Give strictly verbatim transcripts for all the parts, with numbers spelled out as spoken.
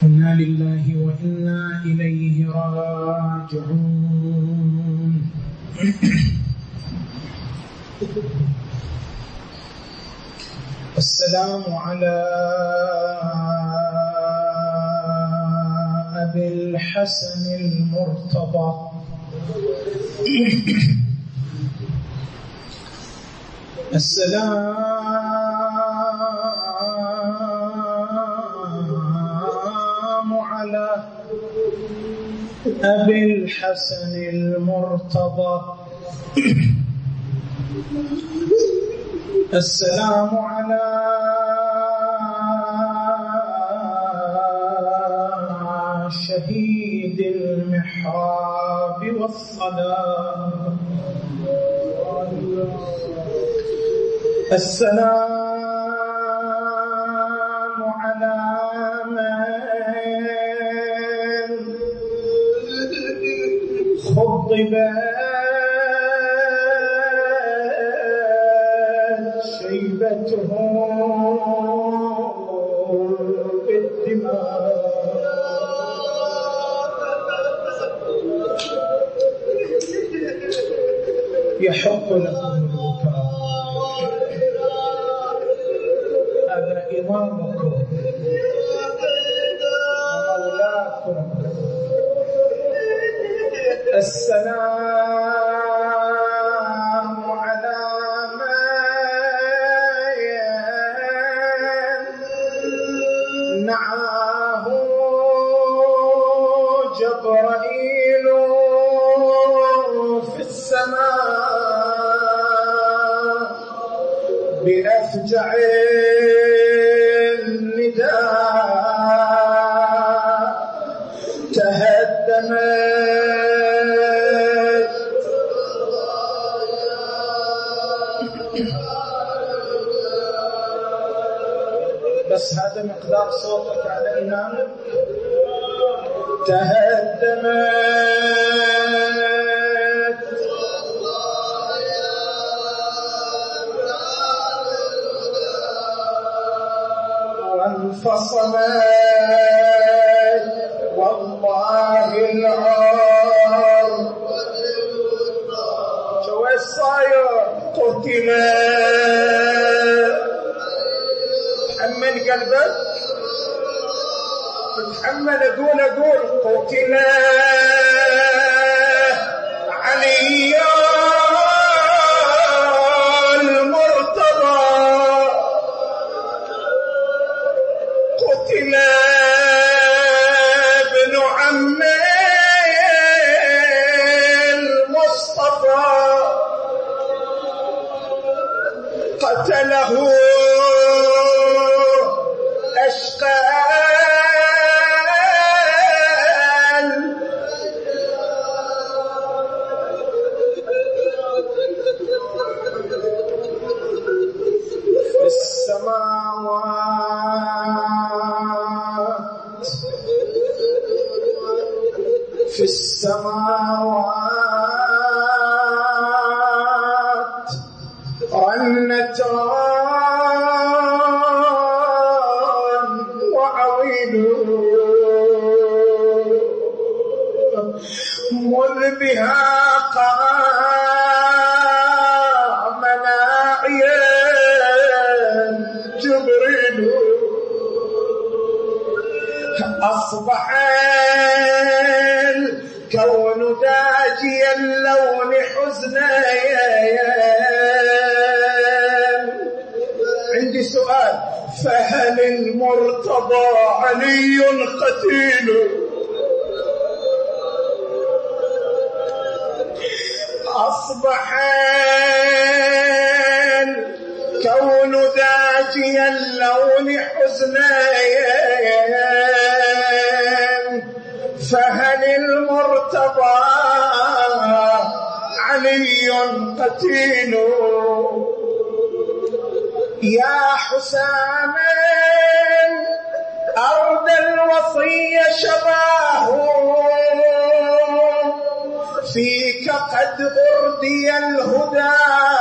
إنا لله وإنا إليه راجعون. السلام على أبي الحسن المرتضى السلام على أبي الحسن المرتضى السلام على شهيد المحراب والصلاة السلام على من خضبت شيبته بالدماء يحق لكم البكاء هذا إمامكم ومولاكم. السلام على من نعاه جبرائيل في السماء بأفجع النداء تهدمت بس هذا مقدار صوتك على إمامك. تهدمت وانفصلت والله العار شو الصاير قتل تحمل قلبك تحمل دون دون قتل علي المرتضى قتل ابن عم المصطفى قتله أشقال في السماوات في السماوات رنتان وعويل مذ بها قام ناعيا جبريل أصبح الكون داجي اللون حزنيا. عندي سؤال، فهل المرتضى علي قتيل؟ أصبح الكون داجي اللون حزنيا، فهل المرتضى علي قتيل؟ يا حسام أرض الوصي شباه فيك قد أردي الهدى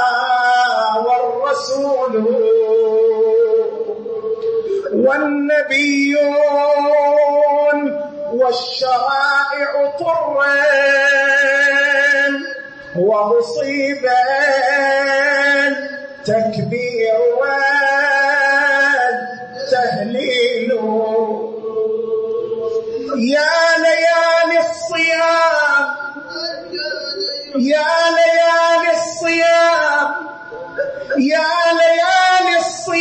والرسول والنبيون والشرائع طرا ومصيبا تكبير والتهليل. يا ليالي الصيام يا ليالي الصيام يا ليالي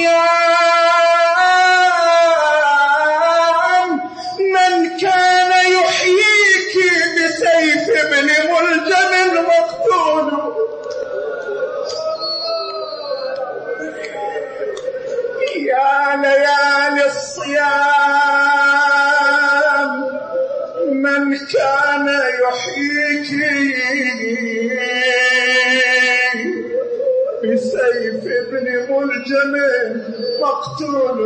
الصيام من كان يحييك بسيف ابن ملجم مقتول. يا ليالي الصيام من كان يحييك بسيف ابن ملجم مقتول.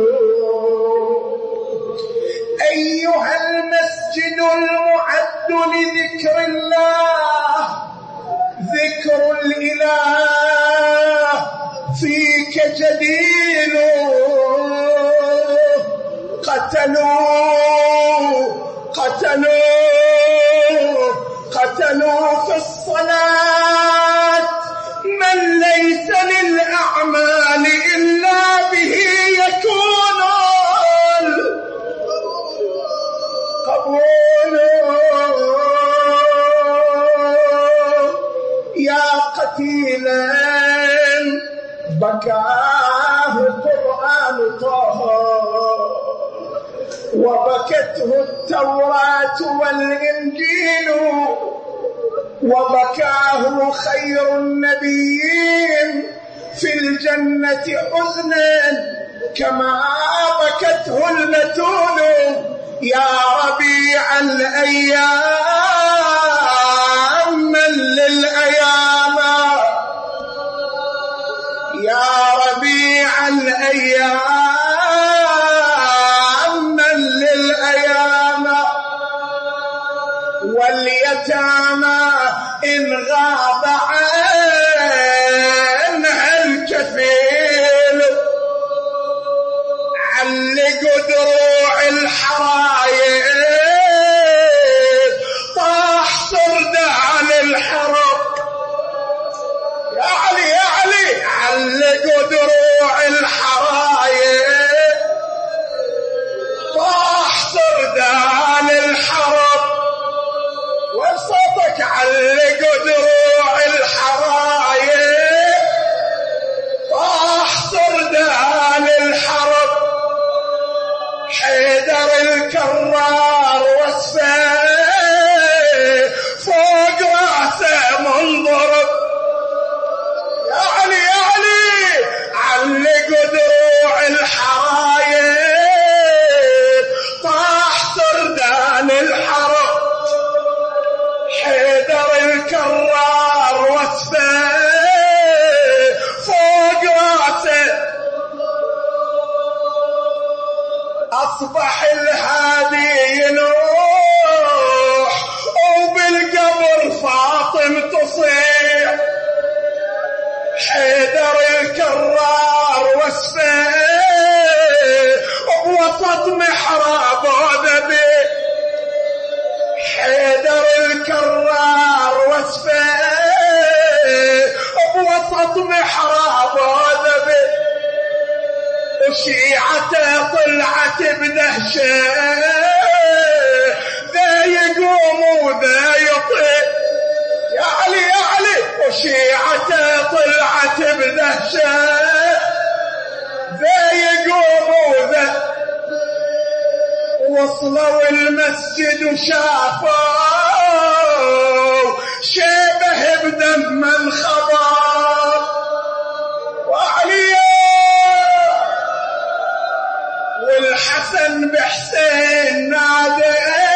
أيها المسجد المعد لذكر الله ذكر الإله فيك جديل. قتلوا قتلوا قتلوا في الصلاة من ليس للأعمال إلا به يكون القبول. يا قتيلا بكاه قرآن طه وبكته التوراة والإنجيل وبكاه خير النبيين في الجنة حزنا كما بكته البتول. يا ربيع الأيام من للأيام يا ربيع الأيام من للأيام واليتامى إن غاب عنها الكفيل. علقوا دروع الحرايب طاح سردها للحرب. يا علي يا علي علقوا دروع الحرايب طاح سردها للحرب. وصوتك علقوا دروع الحرايب طاح سردها للحرب. حيدر الكرار وصفه فوق راسه منضرب. يا علي يا علي علقوا دروع الحرايب طاح سردان الحرب. حيدر الكرار وصفه فوق راسه. أصبح الهادي ينوح وبالقبر فاطم تصيح. حيدر الكرار وصفه بوسط محراب ذبي. حيدر الكرار وصفه بوسط محراب ذبي. وشيعته طلعت بدهشه ذا يقوم وذا يطير. يا علي يا علي وشيعته طلعت بدهشه ذا يقوم وذا. وصلوا المسجد وشافوا شبه بدم الخضار. وعلي والحسن بحسين نادى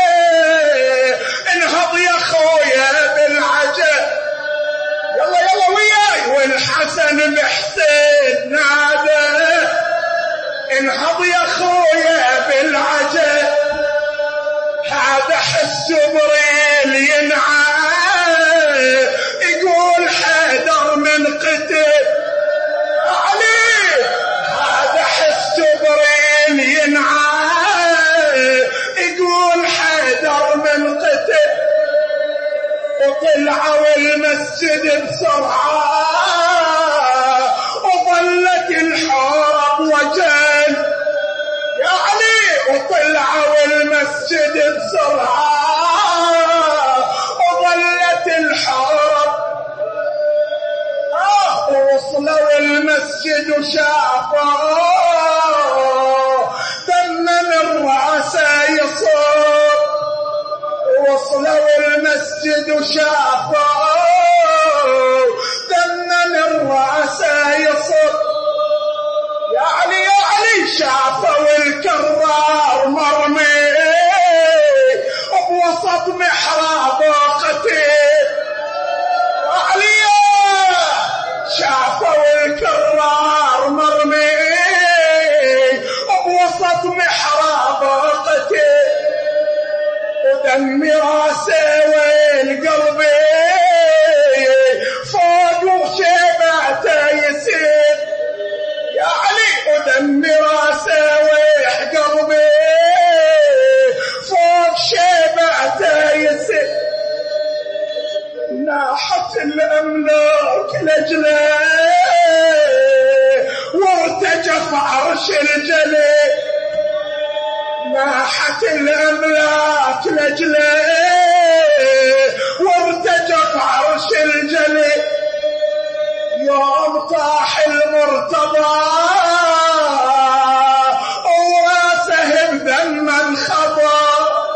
انهض يا خويا بالعجل. يلا يلا وياي. والحسن بحسين نادى انهض يا خويا بالعجل. هذا حس جبريل ينعى يقول حيدر من قتل. علي هذا حس جبريل ينعى يقول حيدر وطلعوا المسجد بسرعة وظلت الحرب وجل يا علي، وطلعوا المسجد بسرعة وظلت الحرب آه ووصلوا المسجد وشافوا دم من رأسه يصب، وصلوا المسجد وشافوا دم من رأسه يصب. يا علي يا علي شافوا الكرار مرمي بوسط محراب قتيل. علي شافوا الكرار مرمي بوسط محراب قتيل، ودم راسه والقلب فوق وشيبته يسير. يا علي ودم راسه وقلبي فوق شيبته يسير. ناحت الأملاك لجله وارتجف عرش الجليل، ناحت الأملاك لجله وارتجف عرش الجليل. يوم طاح المرتضى وراسه بدم انخضى.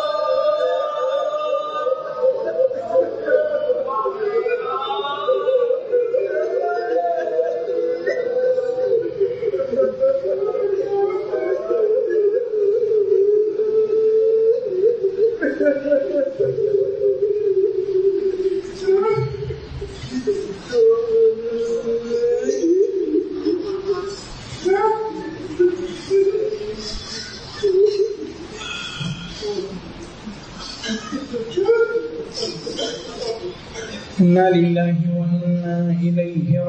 إنا لله وإنا إليه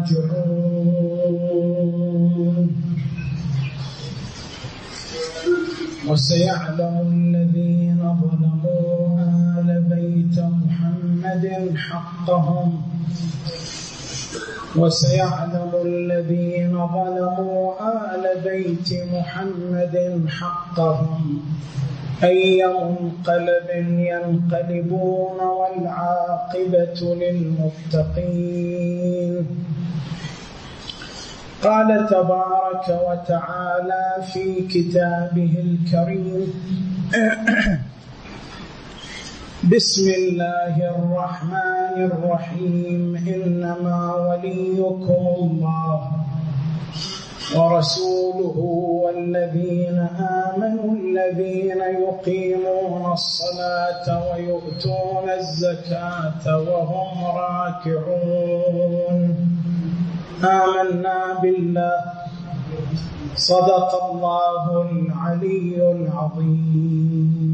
راجعون. وسيعلم الذين ظلموا آل بيت محمد حقهم وسيعلم الذين ظلموا آل بيت محمد حقهم أي منقلب ينقلبون والعاقبة للمتقين. قال تبارك وتعالى في كتابه الكريم بسم الله الرحمن الرحيم إنما وليكم الله ورسوله والذين آمنوا الذين يقيمون الصلاة ويؤتون الزكاة وهم راكعون. آمنا بالله صدق الله العلي العظيم.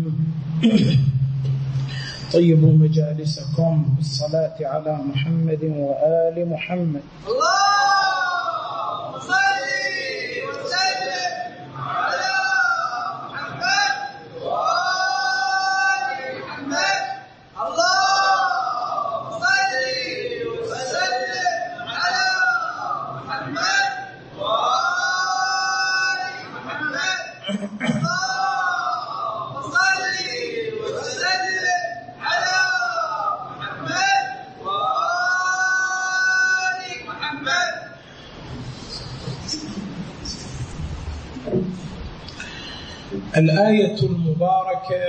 طيبوا مجالسكم بالصلاة على محمد وآل محمد. اللهم صل وسلم على محمد وآل محمد. اللهم صل وسلم على محمد وآل محمد. اللهم صل وسلم على محمد وآل محمد. الآية المباركة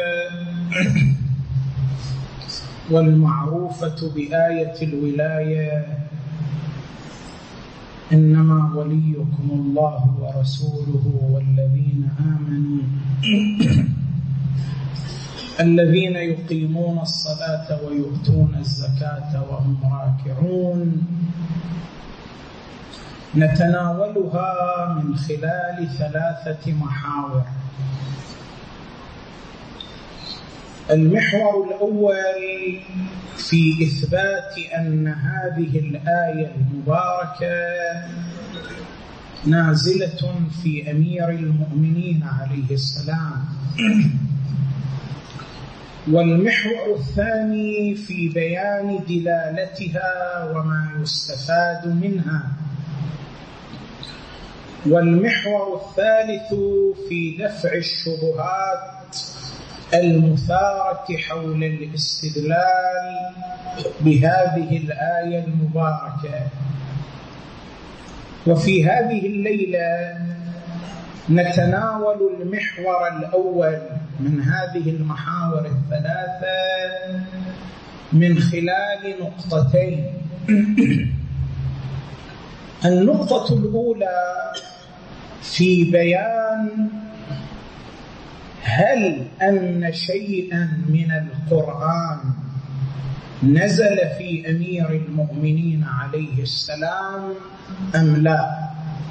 والمعروفة بآية الولاية إنما وليكم الله ورسوله والذين آمنوا الذين يقيمون الصلاة ويؤتون الزكاة وهم راكعون. نتناولها من خلال ثلاثة محاور. المحور الأول في إثبات أن هذه الآية المباركة نازلة في أمير المؤمنين عليه السلام، والمحور الثاني في بيان دلالتها وما يستفاد منها. والمحور الثالث في دفع الشبهات المثارة حول الاستدلال بهذه الآية المباركة. وفي هذه الليلة نتناول المحور الأول من هذه المحاور الثلاثة من خلال نقطتين. النقطة الأولى في بيان هل أن شيئا من القرآن نزل في أمير المؤمنين عليه السلام أم لا.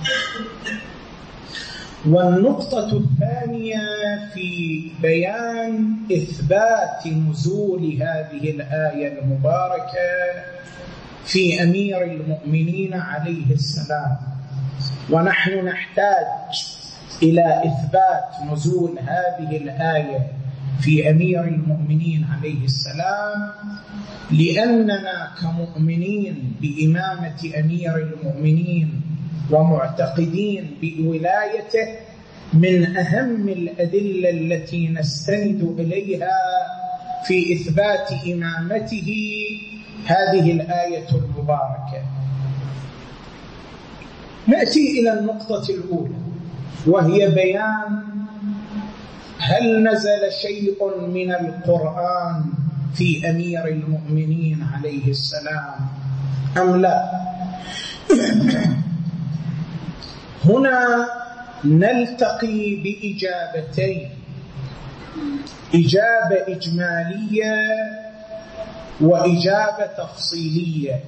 والنقطة الثانية في بيان إثبات نزول هذه الآية المباركة في أمير المؤمنين عليه السلام. ونحن نحتاج إلى إثبات نزول هذه الآية في أمير المؤمنين عليه السلام لأننا كمؤمنين بإمامة أمير المؤمنين ومعتقدين بولايته من أهم الأدلة التي نستند إليها في إثبات إمامته هذه الآية المباركة. نأتي إلى النقطة الأولى وهي بيان هل نزل شيء من القرآن في أمير المؤمنين عليه السلام أم لا. هنا نلتقي بإجابتين، إجابة إجمالية وإجابة تفصيلية.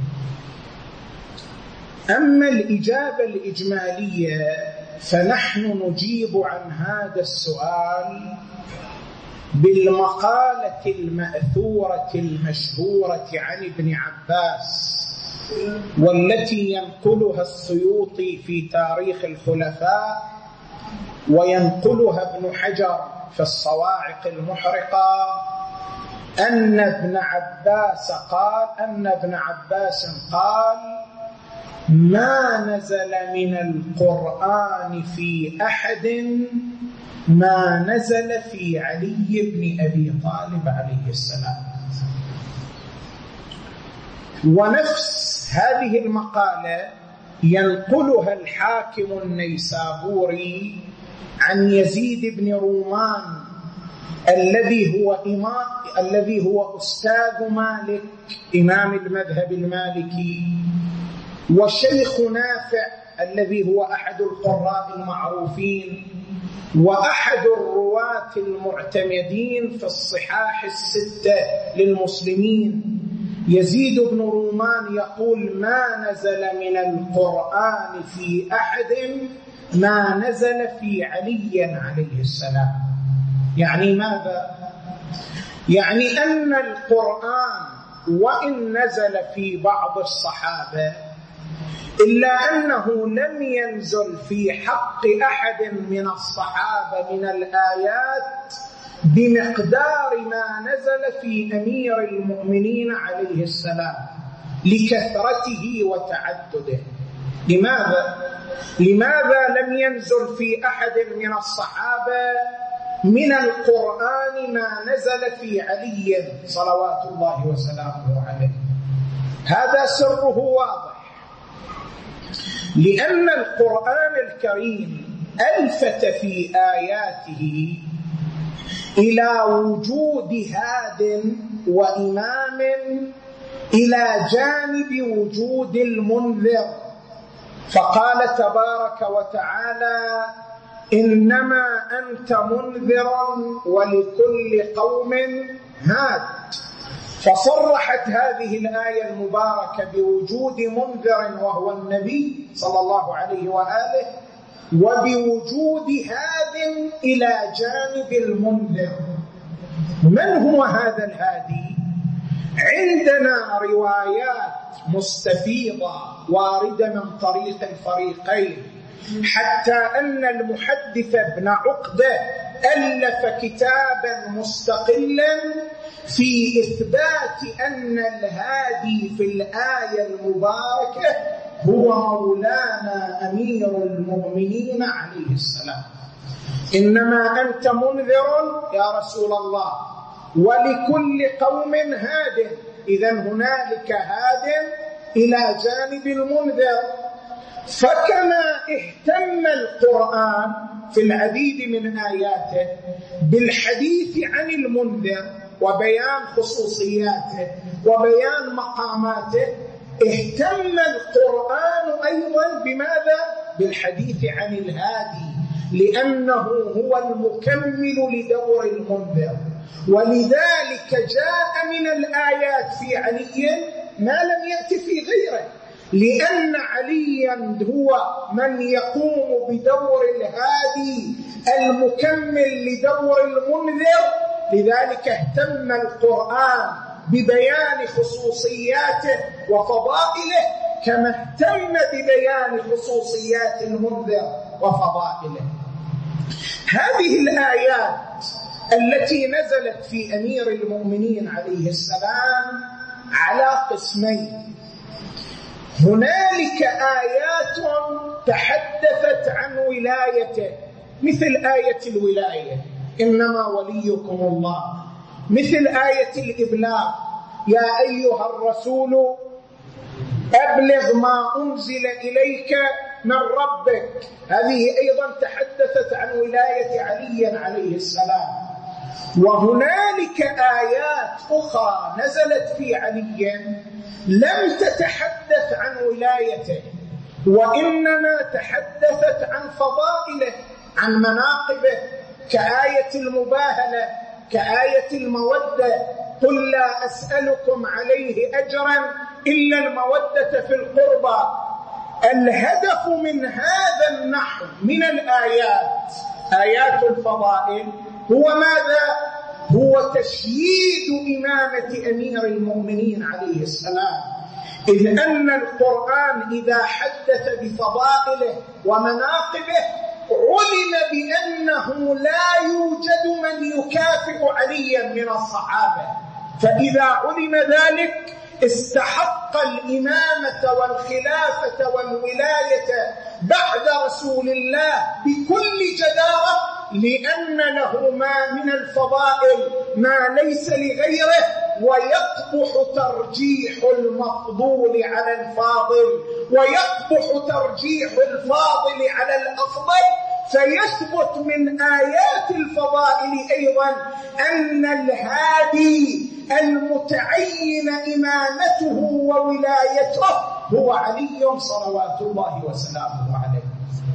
أما الإجابة الإجمالية فنحن نجيب عن هذا السؤال بالمقالة المأثورة المشهورة عن ابن عباس والتي ينقلها السيوطي في تاريخ الخلفاء وينقلها ابن حجر في الصواعق المحرقة أن ابن عباس قال أن ابن عباس قال ما نزل من القرآن في أحد ما نزل في علي بن أبي طالب عليه السلام. ونفس هذه المقالة ينقلها الحاكم النيسابوري عن يزيد بن رومان الذي هو إمام الذي هو أستاذ مالك إمام المذهب المالكي وشيخ نافع الذي هو أحد القراء المعروفين وأحد الرواة المعتمدين في الصحاح الستة للمسلمين. يزيد بن رومان يقول ما نزل من القرآن في أحد ما نزل في علي عليه السلام. يعني ماذا؟ يعني أن القرآن وإن نزل في بعض الصحابة إلا أنه لم ينزل في حق أحد من الصحابة من الآيات بمقدار ما نزل في أمير المؤمنين عليه السلام لكثرته وتعدده. لماذا؟ لماذا لم ينزل في أحد من الصحابة من القرآن ما نزل في علي صلوات الله وسلامه عليه؟ هذا سره واضح، لأن القرآن الكريم ألفت في آياته إلى وجود هاد وإمام إلى جانب وجود المنذر. فقال تبارك وتعالى إنما أنت منذر ولكل قوم هاد. فصرحت هذه الآية المباركة بوجود منذر وهو النبي صلى الله عليه وآله وبوجود هاد إلى جانب المنذر. من هو هذا الهادي؟ عندنا روايات مستفيضة واردة من طريق الفريقين، حتى أن المحدث ابن عقدة ألف كتابا مستقلا في إثبات أن الهادي في الآية المباركة هو مولانا أمير المؤمنين عليه السلام. إنما أنت منذر يا رسول الله، ولكل قوم هاد، إذن هنالك هاد إلى جانب المنذر. فكما اهتم القرآن في العديد من آياته بالحديث عن المنذر وبيان خصوصياته وبيان مقاماته، اهتم القرآن أيضا بماذا؟ بالحديث عن الهادي، لأنه هو المكمل لدور المنذر. ولذلك جاء من الآيات في علي ما لم يأتي في غيره، لأن عليا هو من يقوم بدور الهادي المكمل لدور المنذر. لذلك اهتم القرآن ببيان خصوصياته وفضائله كما اهتم ببيان خصوصيات المنذر وفضائله. هذه الآيات التي نزلت في أمير المؤمنين عليه السلام على قسمين. هنالك آيات تحدثت عن ولايته، مثل آية الولاية إنما وليكم الله، مثل آية الإبلاغ يا أيها الرسول أبلغ ما أنزل إليك من ربك، هذه أيضا تحدثت عن ولاية علي عليه السلام. وهنالك آيات أخرى نزلت في علي لم تتحدث عن ولايته، وإنما تحدثت عن فضائله، عن مناقبه، كآية المباهلة، كآية المودة، قل لا أسألكم عليه أجرا إلا المودة في القربى. الهدف من هذا النحو من الآيات، آيات الفضائل، هو ماذا؟ هو تشييد إمامة أمير المؤمنين عليه السلام، إذ أن القرآن إذا حدث بفضائله ومناقبه علم بأنه لا يوجد من يكافئ عليا من الصحابة، فإذا علم ذلك استحق الإمامة والخلافة والولاية بعد رسول الله بكل جدارة، لأن له ما من الفضائل ما ليس لغيره، ويقبح ترجيح المفضول على الفاضل، ويقبح ترجيح الفاضل على الأفضل. فيثبت من آيات الفضائل أيضا أن الهادي المتعين إمامته وولايته هو علي صلوات الله وسلامه عليه.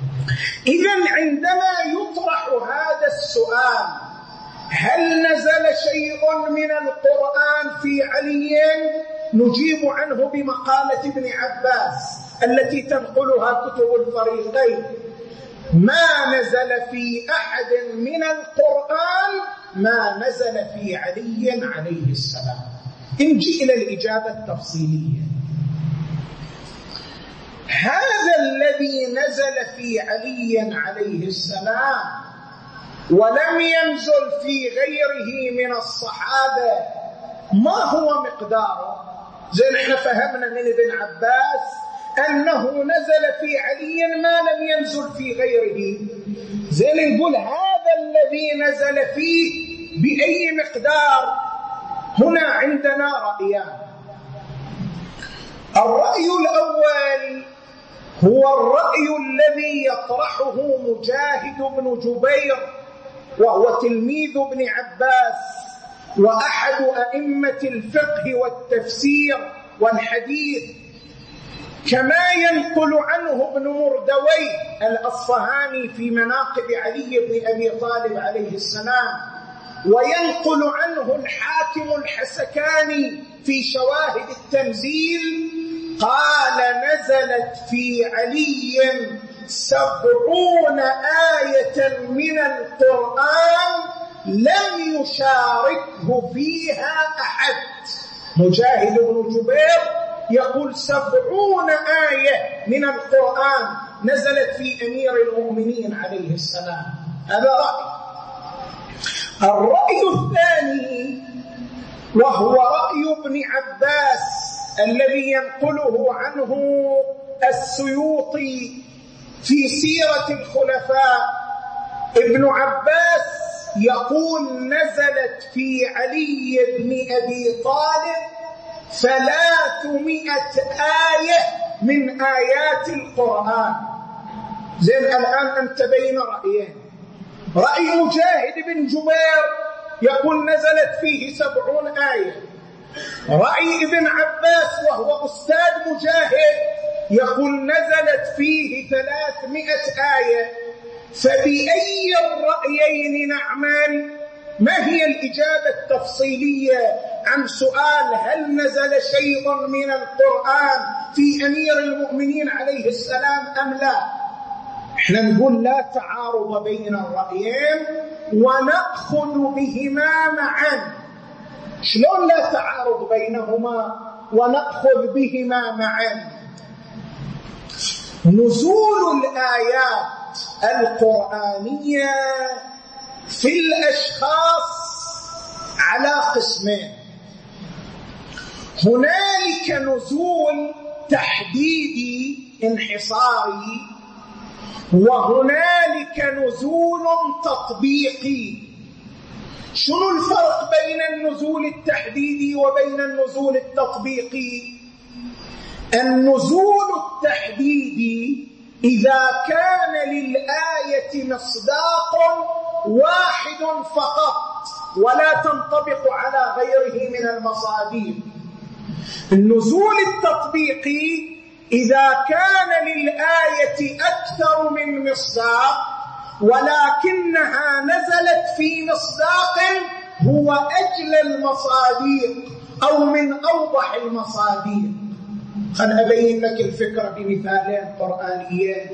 إذن عندما يطرح هذا السؤال، هل نزل شيء من القرآن في علي؟ نجيب عنه بمقالة ابن عباس التي تنقلها كتب الفريقين: ما نزل في أحد من القرآن ما نزل في علي عليه السلام. نجي إلى الإجابة التفصيلية. هذا الذي نزل في علي عليه السلام ولم ينزل في غيره من الصحابة، ما هو مقداره؟ زي نحن فهمنا من ابن عباس أنه نزل في علي ما لم ينزل في غيره، زي نقول هذا الذي نزل فيه بأي مقدار؟ هنا عندنا رأيان. الرأي الأول هو الرأي الذي يطرحه مجاهد بن جبير، وهو تلميذ ابن عباس وأحد أئمة الفقه والتفسير والحديث، كما ينقل عنه ابن مردويه الأصفهاني في مناقب علي بن أبي طالب عليه السلام، وينقل عنه الحاكم الحسكاني في شواهد التنزيل، قال نزلت في علي سبعون آية من القرآن لم يشاركه فيها أحد. مجاهد بن جبير يقول سبعون آية من القرآن نزلت في أمير المؤمنين عليه السلام. هذا رأي. الرأي الثاني وهو رأي ابن عباس الذي ينقله عنه السيوطي في سيرة الخلفاء. ابن عباس يقول نزلت في علي بن أبي طالب ثلاثمائة آية من آيات القرآن. زين، الآن أنت بين رأيين. رأي مجاهد بن جبير يقول نزلت فيه سبعون آية. رأي ابن عباس وهو أستاذ مجاهد يقول نزلت فيه ثلاثمائة آية. فبأي الرأيين نعمل؟ ما هي الإجابة التفصيلية عن سؤال هل نزل شيء من القرآن في أمير المؤمنين عليه السلام أم لا؟ احنا نقول لا تعارض بين الرأيين ونأخذ بهما معا. شلون لا تعارض بينهما ونأخذ بهما معا؟ نزول الآيات القرآنية في الأشخاص على قسمين. هنالك نزول تحديدي انحصاري، وهنالك نزول تطبيقي. شنو الفرق بين النزول التحديدي وبين النزول التطبيقي؟ النزول التحديدي إذا كان للآية مصداق واحد فقط ولا تنطبق على غيره من المصادر. النزول التطبيقي إذا كان للآية أكثر من مصداق ولكنها نزلت في مصداق هو أجل المصادر أو من أوضح المصادر. خل أبين لك الفكرة بمثالين قرآنيين.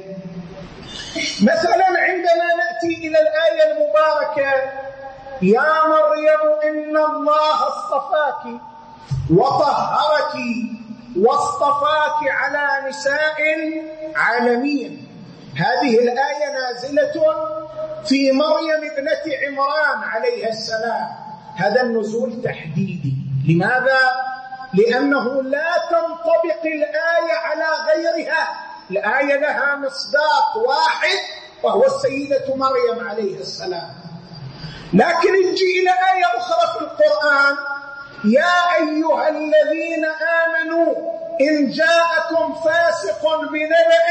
مثلا عندما نأتي إلى الآية المباركة يا مريم إن الله اصطفاك وطهرك واصطفاك على نساء العالمين، هذه الآية نازلة في مريم ابنة عمران عليها السلام. هذا النزول تحديدي. لماذا؟ لأنه لا تنطبق الآية على غيرها. الآية لها مصداق واحد وهو السيدة مريم عليه السلام. لكن نجي إلى آية أخرى في القرآن يا أيها الذين آمنوا إن جاءكم فاسق بنبأ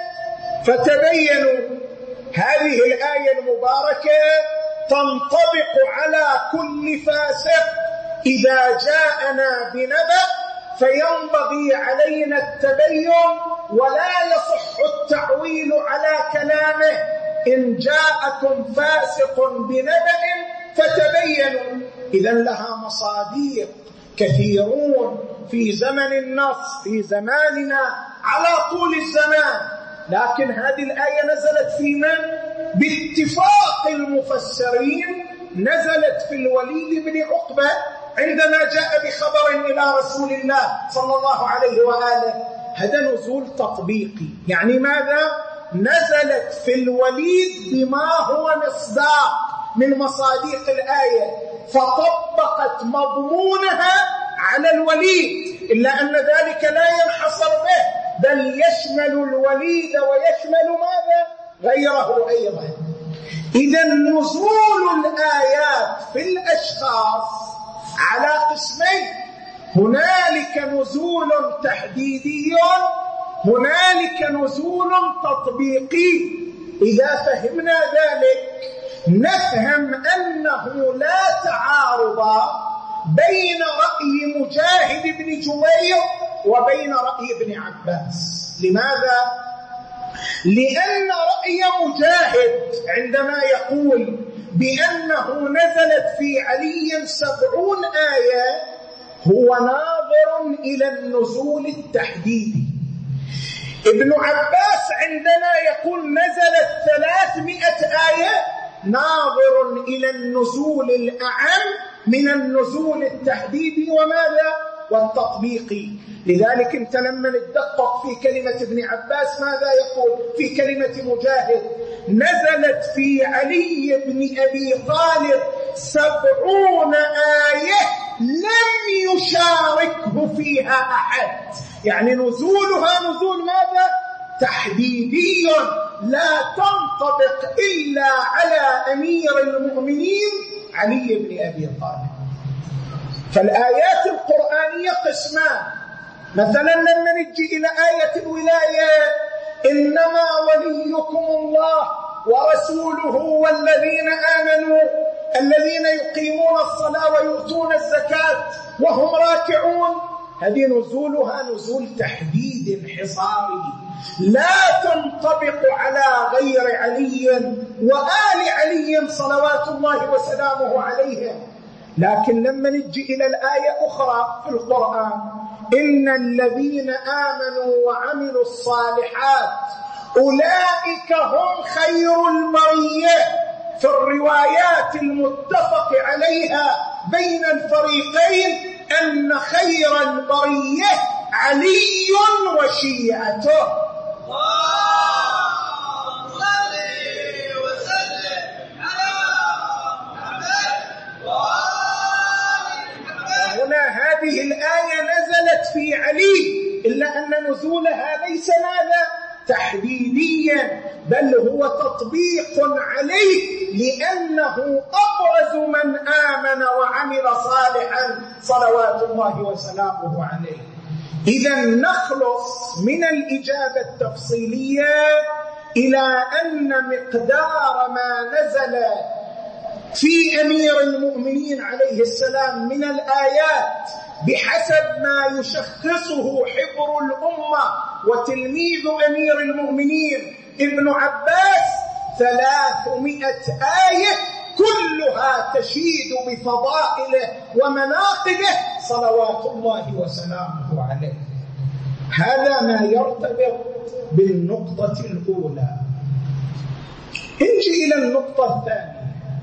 فتبينوا. هذه الآية المباركة تنطبق على كل فاسق إذا جاءنا بنبأ، فينبغي علينا التبين ولا يصح التعويل على كلامه إن جاءكم فاسق بنبأ فتبينوا. إذن لها مصادر كثيرون في زمن النص في زماننا على طول الزمان. لكن هذه الآية نزلت في من؟ باتفاق المفسرين نزلت في الوليد بن عقبة عندما جاء بخبر إلى رسول الله صلى الله عليه وآله. هذا نزول تطبيقي. يعني ماذا؟ نزلت في الوليد بما هو مصداق من مصادق الآية فطبقت مضمونها على الوليد، إلا أن ذلك لا ينحصر به بل يشمل الوليد ويشمل ماذا؟ غيره أيضا. إذا نزول الآيات في الأشخاص على قسمين: هنالك نزول تحديدي، هنالك نزول تطبيقي. إذا فهمنا ذلك نفهم أنه لا تعارض بين رأي مجاهد بن جبير وبين رأي ابن عباس. لماذا؟ لأن رأي مجاهد عندما يقول بأنه نزلت في علي سبعون آية هو ناظر إلى النزول التحديدي. ابن عباس عندما يقول نزلت ثلاثمائة آية ناظر إلى النزول الأعم من النزول التحديدي وماذا؟ والتطبيقي. لذلك انت لما ندقق في كلمة ابن عباس ماذا يقول في كلمة مجاهد؟ نزلت في علي بن أبي طالب سبعون آية لم يشاركه فيها أحد، يعني نزولها نزول ماذا؟ تحديدي، لا تنطبق إلا على أمير المؤمنين علي بن أبي طالب. فالآيات القرآنية قسمان، مثلا لما نجي إلى آية الولاية إنما وليكم الله ورسوله والذين آمنوا الذين يقيمون الصلاة ويؤتون الزكاة وهم راكعون، هذه نزولها نزول تحديد حصاري لا تنطبق على غير علي وآل علي صلوات الله وسلامه عليهم. لكن لما نجي إلى الآية أخرى في القرآن إن الذين آمنوا وعملوا الصالحات أولئك هم خير البرية، في الروايات المتفق عليها بين الفريقين أن خير البرية علي وشيعته. هنا هذه الآية نزلت في علي، إلا أن نزولها ليس ماذا؟ تحديديا، بل هو تطبيق عليه لأنه أبرز من آمن وعمل صالحا صلوات الله وسلامه عليه. إذن نخلص من الإجابة التفصيلية إلى أن مقدار ما نزل في أمير المؤمنين عليه السلام من الآيات بحسب ما يشخصه حبر الأمة وتلميذ أمير المؤمنين ابن عباس ثلاثمائة آية كلها تشيد بفضائله ومناقبه صلوات الله وسلامه عليه. هذا ما يرتبط بالنقطة الأولى. نجي إلى النقطة الثانية،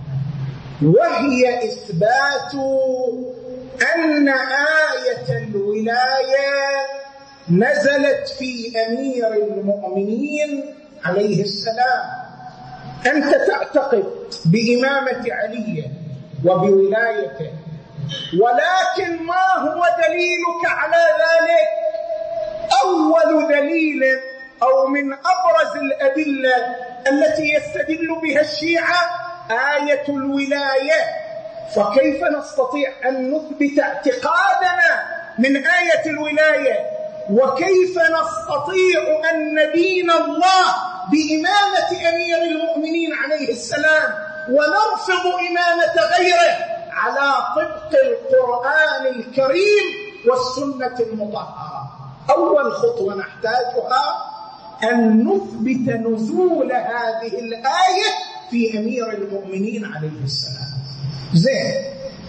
وهي إثبات أن آية الولاية نزلت في أمير المؤمنين عليه السلام. أنت تعتقد بإمامة علي وبولايته، ولكن ما هو دليلك على ذلك؟ أول دليل أو من أبرز الأدلة التي يستدل بها الشيعة آية الولاية. فكيف نستطيع أن نثبت اعتقادنا من آية الولاية؟ وكيف نستطيع أن ندين الله بإمامة أمير المؤمنين عليه السلام ونرفض إمامة غيره على طبق القرآن الكريم والسنة المطهرة؟ أول خطوة نحتاجها أن نثبت نزول هذه الآية في أمير المؤمنين عليه السلام. زين،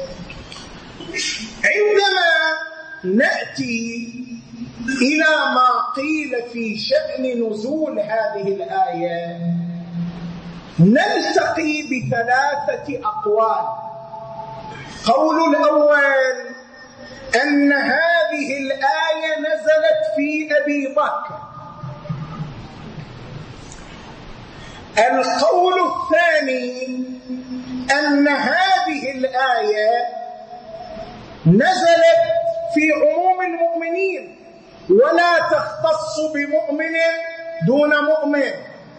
عندما نأتي إلى ما قيل في شأن نزول هذه الآية نلتقي بثلاثة أقوال. قول الأول أن هذه الآية نزلت في أبي بكر. القول الثاني أن هذه الآية نزلت في عموم المؤمنين ولا تختص بمؤمن دون مؤمن،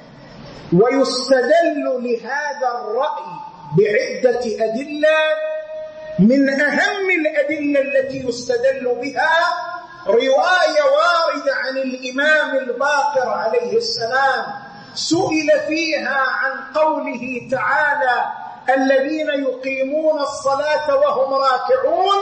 ويستدل لهذا الرأي بعدة أدلة. من أهم الأدلة التي يستدل بها رواية واردة عن الإمام الباقر عليه السلام سئل فيها عن قوله تعالى الذين يقيمون الصلاة وهم راكعون،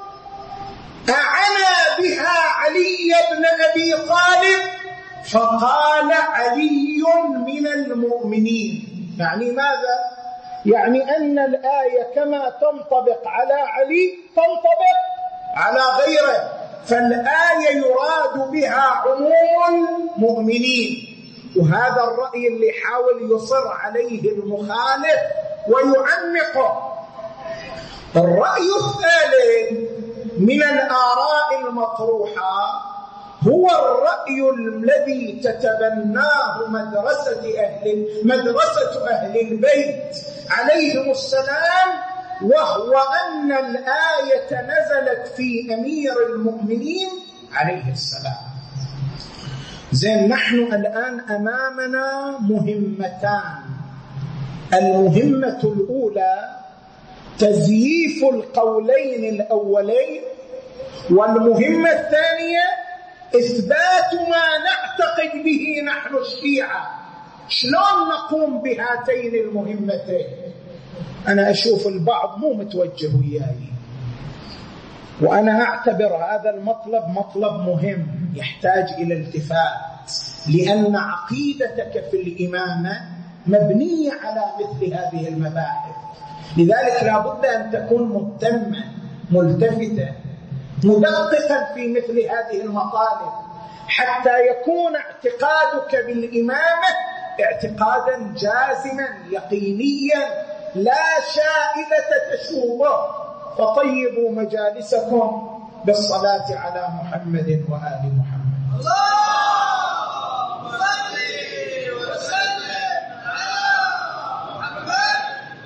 أعنى بها علي بن أبي طالب، فقال علي من المؤمنين. يعني ماذا؟ يعني أن الآية كما تنطبق على علي تنطبق على غيره، فالآية يراد بها عموم المؤمنين. وهذا الرأي اللي حاول يصر عليه المخالف ويعمقه. الرأي الثالث من الآراء المطروحة هو الرأي الذي تتبناه مدرسة أهل مدرسة أهل البيت عليهم السلام، وهو أن الآية نزلت في أمير المؤمنين عليه السلام. زين، نحن الآن أمامنا مهمتان. المهمة الأولى تزييف القولين الأولين، والمهمة الثانية إثبات ما نعتقد به نحن الشيعة. شلون نقوم بهاتين المهمتين؟ أنا أشوف البعض مو متوجه وياي، وأنا أعتبر هذا المطلب مطلب مهم يحتاج إلى التفات، لأن عقيدتك في الإمامة مبنية على مثل هذه المباحث. لذلك لا بد أن تكون مهتما ملتفتا مدققا في مثل هذه المطالب، حتى يكون اعتقادك بالإمامة اعتقادا جازما يقينيا لا شائبة تشوبه. فطيبوا مجالسكم بالصلاة على محمد وآل محمد. اللهم صل وسلم على محمد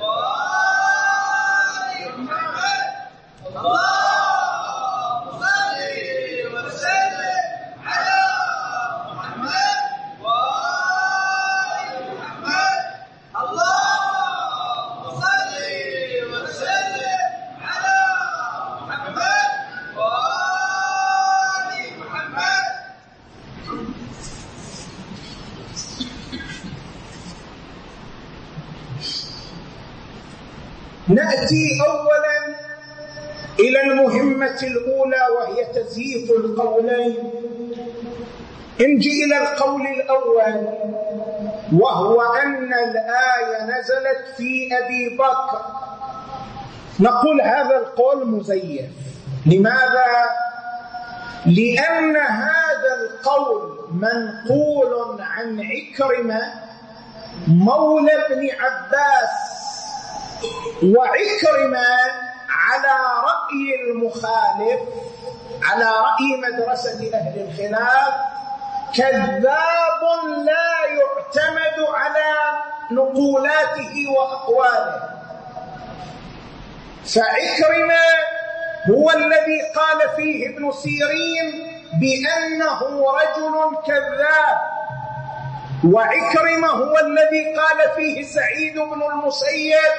وآل محمد. اللهم صل وسلم على محمد وآل محمد. اللهم صل وسلم على محمد وآل محمد. نأتي أولا إلى المهمة الأولى، وهي تزييف القولين. نجي إلى القول الأول، وهو أن الآية نزلت في أبي بكر. نقول هذا القول مزيف. لماذا؟ لأن هذا القول منقول عن عكرمة مولى ابن عباس، وعكرمة على رأي المخالف، على رأي مدرسة أهل الخلاف، كذاب لا يعتمد على نقولاته وأقواله. فعكرمة هو الذي قال فيه ابن سيرين بأنه رجل كذاب، وعكرمة هو الذي قال فيه سعيد بن المسيب،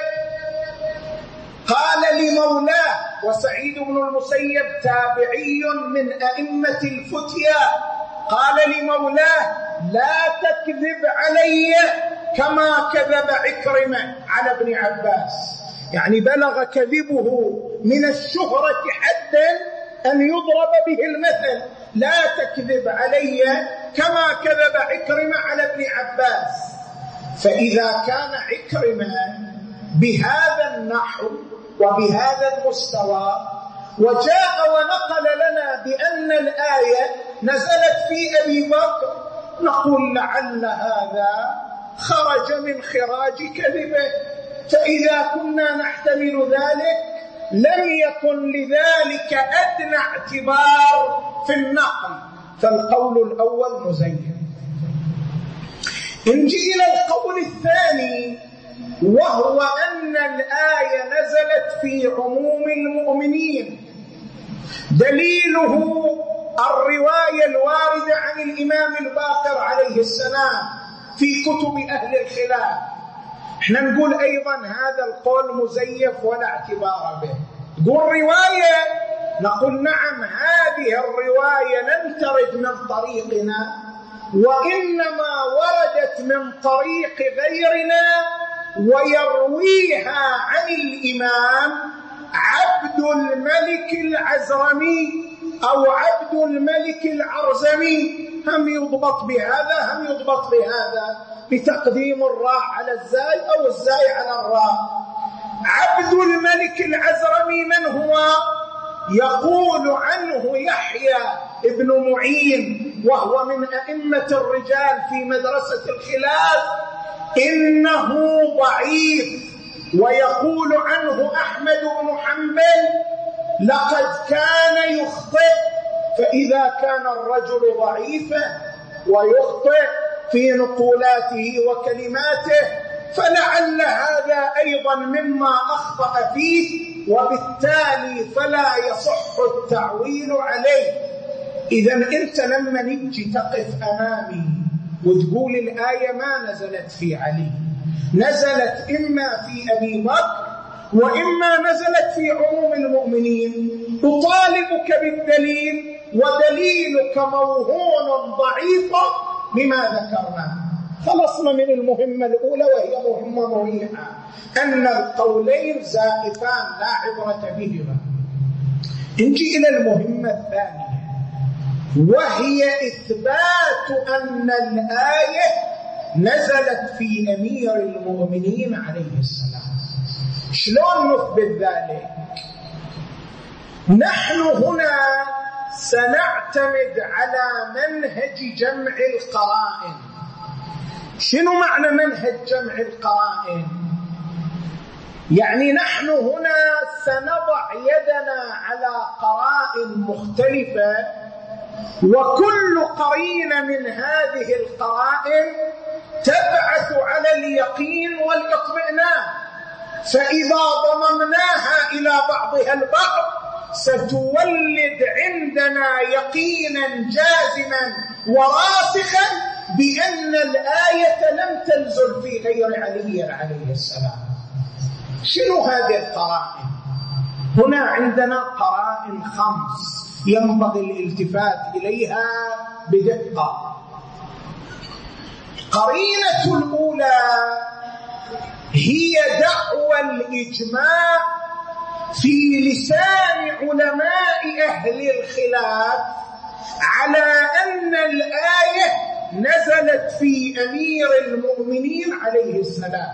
قال لمولاه، وسعيد بن المسيب تابعي من أئمة الفتيا، قال لمولاه: لا تكذب علي كما كذب عكرمة على ابن عباس. يعني بلغ كذبه من الشهرة حتى أن يضرب به المثل: لا تكذب علي كما كذب عكرمة على ابن عباس. فإذا كان عكرمة بهذا النحو وبهذا المستوى وجاء ونقل لنا بأن الآية نزلت في أبي بكر، نقول لعل هذا خرج من خراج كذبه. فإذا كنا نحتمل ذلك لم يكن لذلك أدنى اعتبار في النقل، فالقول الأول مزيف. نجي إلى القول الثاني، وهو أن الآية نزلت في عموم المؤمنين. دليله الرواية الواردة عن الإمام الباقر عليه السلام في كتب أهل الخلاف. احنا نقول أيضا هذا القول مزيف ولا اعتبار به. تقول رواية، نقول نعم، هذه الرواية لم ترد من طريقنا، وإنما وردت من طريق غيرنا، ويرويها عن الإمام عبد الملك العزرمي أو عبد الملك العرزمي. هم يضبط بهذا هم يضبط بهذا، بتقديم الراء على الزاي أو الزاي على الراء. عبد الملك العزرمي من هو؟ يقول عنه يحيى ابن معين، وهو من أئمة الرجال في مدرسة الخلاف، إنه ضعيف. ويقول عنه أحمد بن حنبل: لقد كان يخطئ فإذا كان الرجل ضعيفا ويخطئ في نقولاته وكلماته فلعل هذا أيضا مما أخطأ فيه، وبالتالي فلا يصح التعويل عليه. إذا أنت لما نجي تقف أمامي وتقول الآية ما نزلت في علي، نزلت إما في أبي بكر وإما نزلت في عموم المؤمنين، أطالبك بالدليل، ودليلك موهون ضعيف بما ذكرنا. خلصنا من المهمة الأولى وهي مهمة مريحة، أن القولين زائفان لا عبرة بهما. نجي إلى المهمة الثانية وهي إثبات أن الآية نزلت في أمير المؤمنين عليه السلام. شلون نثبت ذلك؟ نحن هنا سنعتمد على منهج جمع القرائن. شنو معنى منهج جمع القرائن؟ يعني نحن هنا سنضع يدنا على قرائن مختلفة، وكل قرينة من هذه القرائن تبعث على اليقين والاطمئنان، فإذا ضممناها إلى بعضها البعض ستولد عندنا يقينا جازما وراسخا بأن الآية لم تنزل في غير علي عليه السلام. شنو هذه القرائن؟ هنا عندنا قرائن خمس ينبغي الالتفات إليها بدقة. قرينة الأولى هي دعوى الإجماع في لسان علماء أهل الخلاف على أن الآية نزلت في أمير المؤمنين عليه السلام.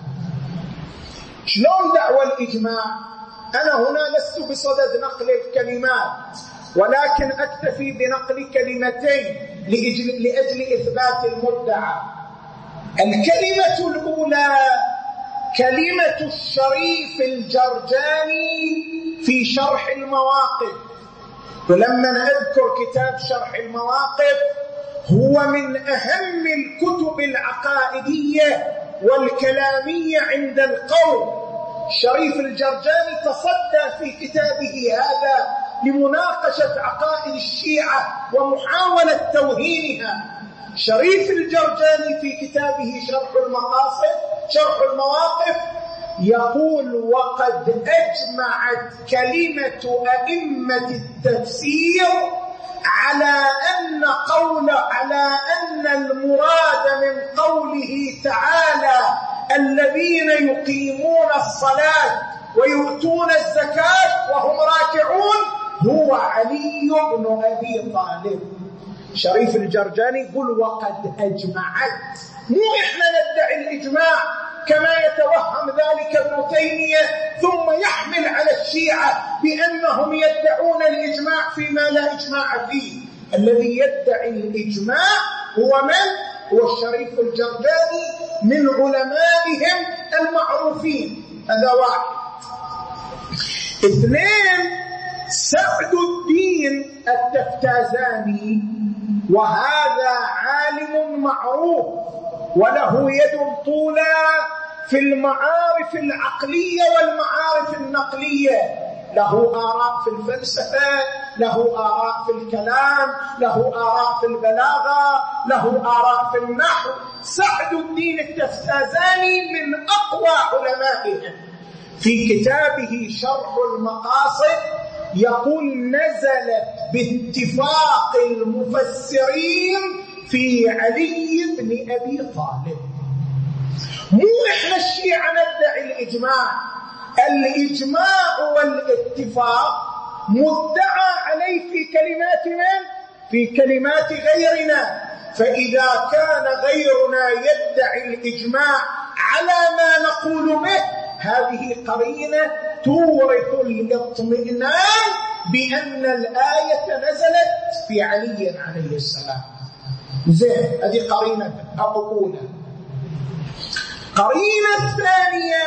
شلون دعوى الإجماع؟ أنا هنا لست بصدد نقل الكلمات، ولكن أكتفي بنقل كلمتين لأجل, لأجل إثبات المدعى. الكلمة الأولى كلمة الشريف الجرجاني في شرح المواقف. ولما أذكر كتاب شرح المواقف هو من أهم الكتب العقائدية والكلامية عند القوم. شريف الجرجاني تصدى في كتابه هذا لمناقشة عقائد الشيعة ومحاولة توهينها. شريف الجرجاني في كتابه شرح المقاصد شرح المواقف يقول: وقد أجمعت كلمة أئمة التفسير على أن قول على أن المراد من قوله تعالى الذين يقيمون الصلاة ويؤتون الزكاة وهم راكعون هو علي بن أبي طالب. شريف الجرجاني يقول وقد أجمعت، مو إحنا ندعي الإجماع كما يتوهم ذلك ابن تيمية ثم يحمل على الشيعة بأنهم يدعون الإجماع فيما لا إجماع فيه. الذي يدعي الإجماع هو من؟ هو الشريف الجرجاني من علمائهم المعروفين. هذا واحد. اثنين، سعد الدين التفتازاني، وهذا عالم معروف وله يد طولى في المعارف العقلية والمعارف النقلية، له آراء في الفلسفة، له آراء في الكلام، له آراء في البلاغة، له آراء في النحو. سعد الدين التفتازاني من أقوى علمائهم. في كتابه شرح المقاصد يقول: نزلت باتفاق المفسرين في علي بن أبي طالب. مو إحنا الشيعة ندعي الإجماع، الإجماع والاتفاق مدعى عليه في كلمات من؟ في كلمات غيرنا. فإذا كان غيرنا يدعي الإجماع على ما نقول به، هذه قرينة تورث الاطمئنان بأن الآية نزلت في علي عليه السلام. زين، هذه قرينة أقولها. قرينة الثانية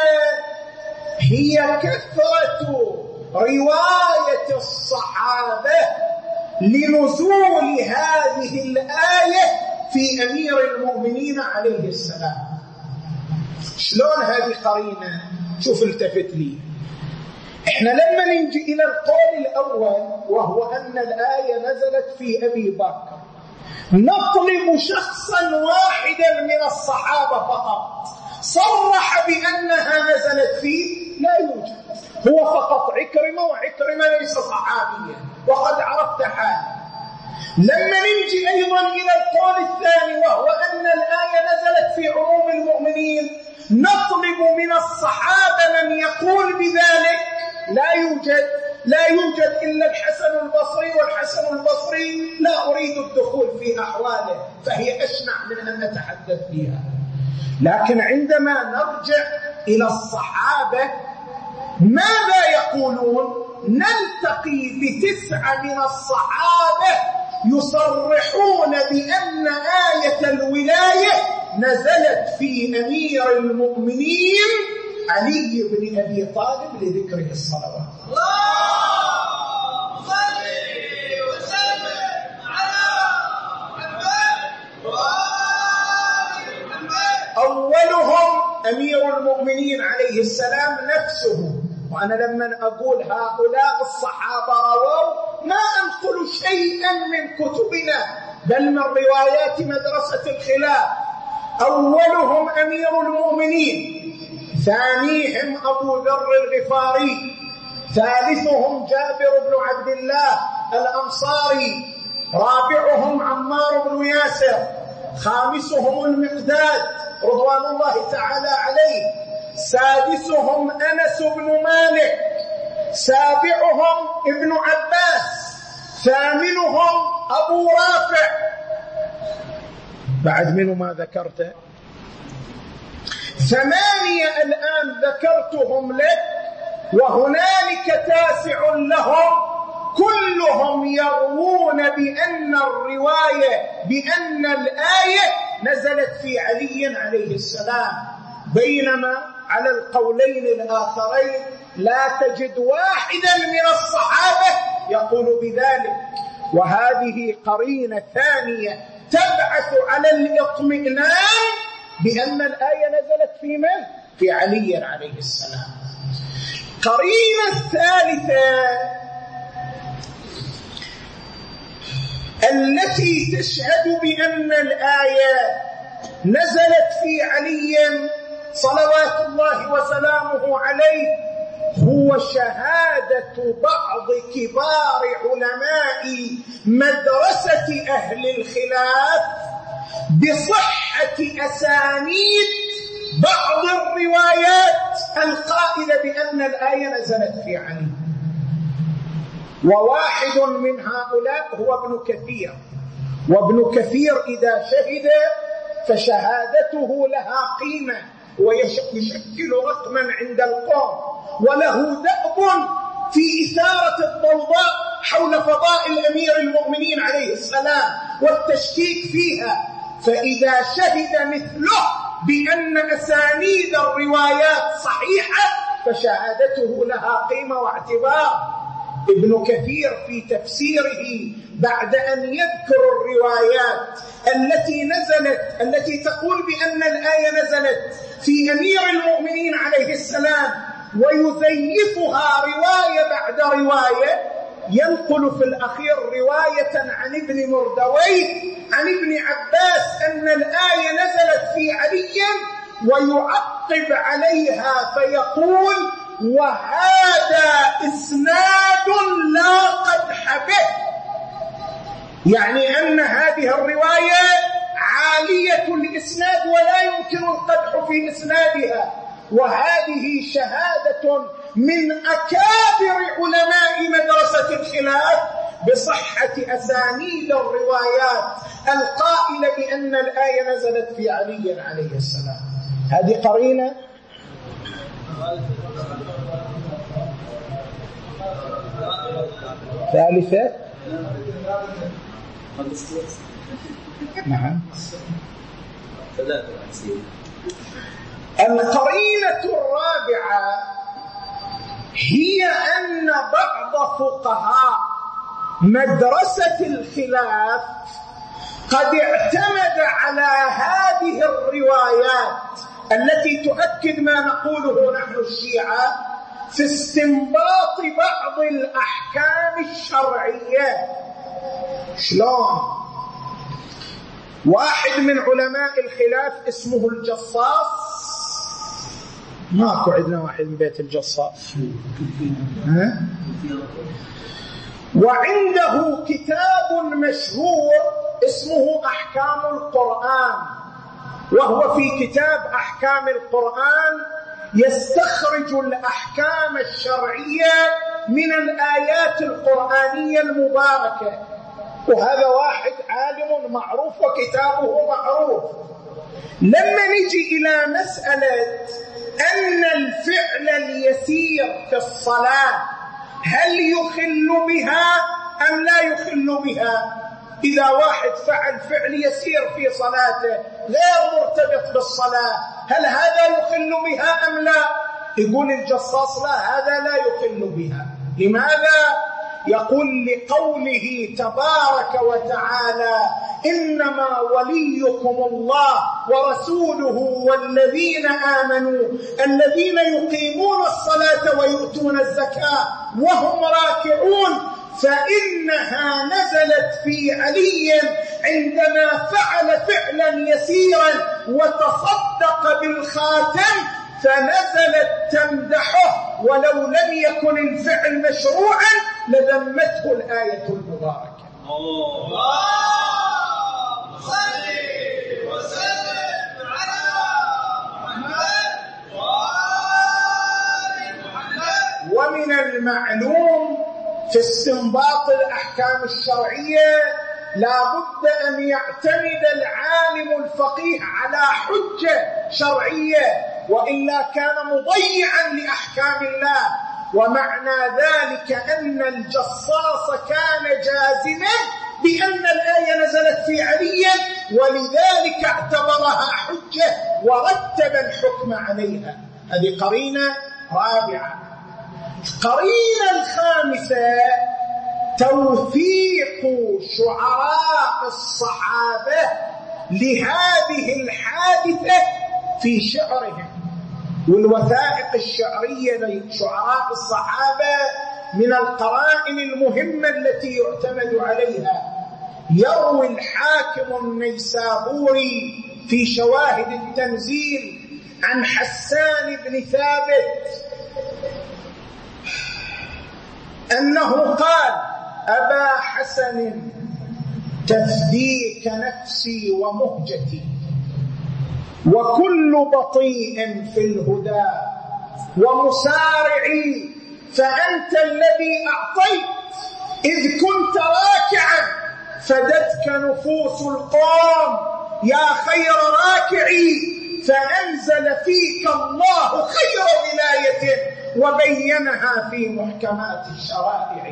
هي كثرة رواية الصحابة لنزول هذه الآية في أمير المؤمنين عليه السلام. شلون هذه قرينة؟ شوف التفت لي. احنا لما نجي إلى القول الأول وهو أن الآية نزلت في أبي بكر، نطلب شخصا واحدا من الصحابة فقط صرح بأنها نزلت فيه، لا يوجد، هو فقط عكرمة، وعكرمة ليس صحابيا وقد عرفت حاله. لما نجي أيضا إلى القول الثاني وهو أن الآية نزلت في عموم المؤمنين، نطلب من الصحابة من يقول بذلك، لا يوجد لا يوجد إلا الحسن البصري، والحسن البصري لا أريد الدخول في أحواله فهي أشنع من أن نتحدث فيها. لكن عندما نرجع إلى الصحابة ماذا يقولون؟ نلتقي بتسعة من الصحابة يصرحون بأن آية الولاية نزلت في أمير المؤمنين علي بن أبي طالب لذكره الصلوات. اللهم صل وسلم على محمد وآل محمد. أولهم أمير المؤمنين عليه السلام نفسه. وأنا لما أقول هؤلاء الصحابة رووا، ما أنقل شيئا من كتبنا بل من روايات مدرسة الخلاف. أولهم أمير المؤمنين، ثانيهم أبو ذر الغفاري، ثالثهم جابر بن عبد الله الأنصاري، رابعهم عمار بن ياسر، خامسهم المقداد رضوان الله تعالى عليه، سادسهم أنس بن مالك، سابعهم ابن عباس، ثامنهم أبو رافع. بعد منه ما ذكرته ثمانية الآن ذكرتهم لك، وهنالك تاسع لهم، كلهم يروون بأن الرواية بأن الآية نزلت في علي عليه السلام، بينما على القولين الآخرين لا تجد واحدا من الصحابة يقول بذلك. وهذه قرينة ثانية تبعث على الاطمئنان بأن الآية نزلت في من؟ في علي عليه السلام. قرينة الثالثة التي تشهد بأن الآية نزلت في علي صلوات الله وسلامه عليه هو شهادة بعض كبار علماء مدرسة أهل الخلاف بصحة أسانيد بعض الروايات القائلة بأن الآية نزلت في علي. وواحد من هؤلاء هو ابن كثير، وابن كثير إذا شهد فشهادته لها قيمة ويشكل رقما عند القوم، وله دأب في إثارة الضوضاء حول فضائل أمير المؤمنين عليه السلام والتشكيك فيها. فإذا شهد مثله بأن أسانيد الروايات صحيحة فشهادته لها قيمة واعتبار. ابن كثير في تفسيره بعد أن يذكر الروايات التي نزلت التي تقول بأن الآية نزلت في أمير المؤمنين عليه السلام ويزيفها رواية بعد رواية، ينقل في الأخير رواية عن ابن مردويه عن ابن عباس أن الآية نزلت في علي، ويعقب عليها فيقول: وهذا إسناد لا قدح به، يعني أن هذه الرواية عالية الإسناد ولا يمكن القدح في إسنادها. وهذه شهادة من أكابر علماء مدرسة الخلاف بصحة أسانيد الروايات القائلة بأن الآية نزلت في علي عليه السلام. هذه قرينة. ثالثة نعم القرينة الرابعة هي أن بعض فقهاء مدرسة الخلاف قد اعتمد على هذه الروايات التي تؤكد ما نقوله نحن الشيعة في استنباط بعض الأحكام الشرعية. شلون؟ واحد من علماء الخلاف اسمه الجصاص، ماكو عندنا واحد من بيت الجصاص، ها؟ وعنده كتاب مشهور اسمه أحكام القرآن، وهو في كتاب أحكام القرآن يستخرج الأحكام الشرعية من الآيات القرآنية المباركة، وهذا واحد عالم معروف وكتابه معروف. لما نجي إلى مسألة أن الفعل اليسير في الصلاة هل يخل بها أم لا يخل بها؟ إذا واحد فعل فعل يسير في صلاته غير مرتبط بالصلاة هل هذا يخل بها أم لا؟ يقول الجصاص لا، هذا لا يخل بها. لماذا؟ يقول لقوله تبارك وتعالى إنما وليكم الله ورسوله والذين آمنوا الذين يقيمون الصلاة ويؤتون الزكاة وهم راكعون، فإنها نزلت في علي عندما فعل فعلا يسيرا وتصدق بالخاتم فنزلت تمدحه، ولو لم يكن الفعل مشروعا لذمته الآية المباركة. الله صل وسلم على محمد وآل محمد. ومن المعلوم في استنباط الأحكام الشرعية لا بد أن يعتمد العالم الفقيه على حجة شرعية، وإلا كان مضيعا لأحكام الله. ومعنى ذلك أن الجصاص كان جازما بأن الآية نزلت في علي، ولذلك اعتبرها حجة ورتب الحكم عليها. هذه قرينة رابعة. قرينة الخامسة توثيق شعراء الصحابة لهذه الحادثة في شعرهم. والوثائق الشعرية لشعراء الصحابة من القرائن المهمة التي يعتمد عليها. يروي الحاكم النيسابوري في شواهد التنزيل عن حسان بن ثابت أنه قال: أبا حسن تفديك نفسي ومهجتي وكل بطيء في الهدى ومسارعي، فأنت الذي أعطيت إذ كنت راكعا فدتك نفوس القوم يا خير راكعي، فأنزل فيك الله خير ولاية وبينها في محكمات الشرائع.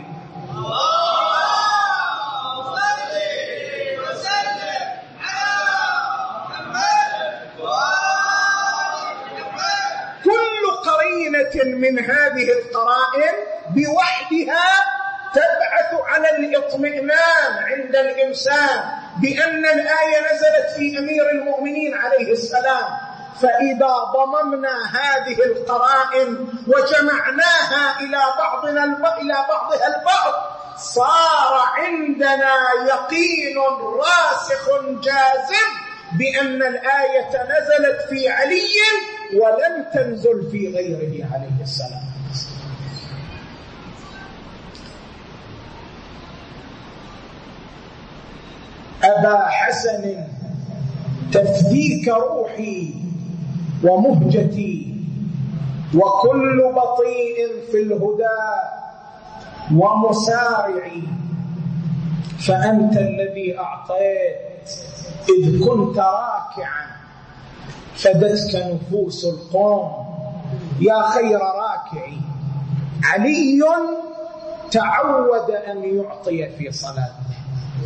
كل قرينة من هذه القرائن بوحدها تبعث على الاطمئنان عند الإنسان بأن الآية نزلت في أمير المؤمنين عليه السلام. فإذا ضممنا هذه القرائن وجمعناها إلى بعضنا إلى بعضها البعض صار عندنا يقين راسخ جازم بأن الآية نزلت في علي ولم تنزل في غيره عليه السلام. أبا حسن تفديك روحي ومهجتي وكل بطيء في الهدى ومسارعي، فأنت الذي أعطيت إذ كنت راكعا فدتك نفوس القوم يا خير راكعي. علي تعود أن يعطي في صلاته،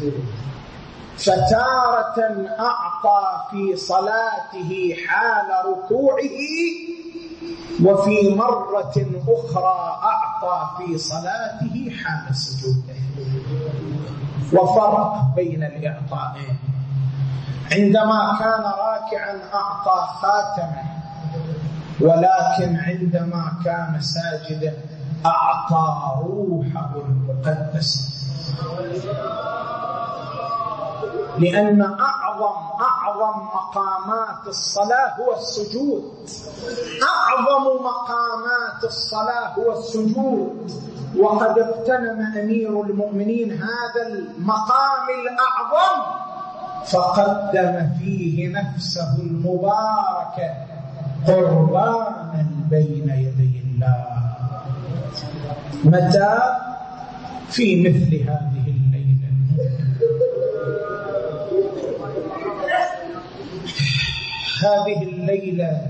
فتارة أعطى في صلاته حال ركوعه، وفي مرة أخرى أعطى أعطى في صلاته حال سجوده. وفرق بين الإعطائين، عندما كان راكعا أعطى خاتمه، ولكن عندما كان ساجدا أعطى روحه المقدسة، لأن أعظم أعظم مقامات الصلاة هو السجود. أعظم مقامات الصلاة هو السجود، وقد اغتنم أمير المؤمنين هذا المقام الأعظم فقدم فيه نفسه المباركة قربانا بين يدي الله. متى؟ في مثل هذه الليلة. هذه الليلة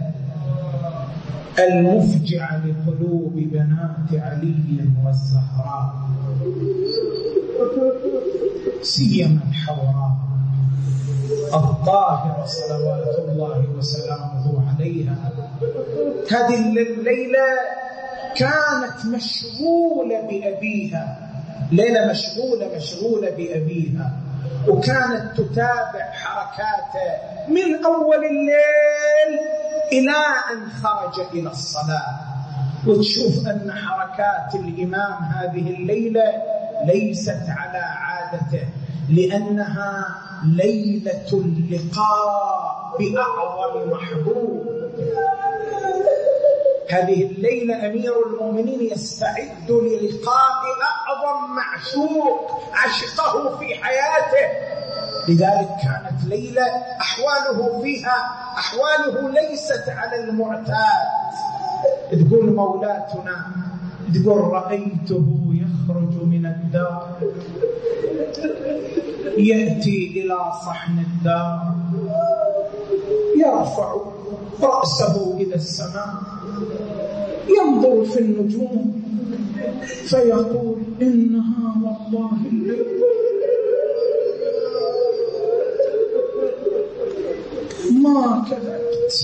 المفجعة لقلوب بنات علي والزهراء، سيما الحوراء الطاهرة صلوات الله وسلامه عليها. هذه الليلة كانت مشغولة بأبيها، ليلة مشغولة مشغولة بأبيها، وكانت تتابع حركاته من أول الليل إلى أن خرج إلى الصلاة. وتشوف أن حركات الإمام هذه الليلة ليست على عادته، لأنها ليلة اللقاء بأعظم محبوب. هذه الليلة أمير المؤمنين يستعد للقاء أعظم معشوق عشقه في حياته، لذلك كانت ليلة أحواله فيها أحواله ليست على المعتاد. تقول مولاتنا، تقول رأيته يخرج من الدار يأتي إلى صحن الدار يرفع رأسه إلى السماء ينظر في النجوم فيقول إنها والله الليل ما كذبت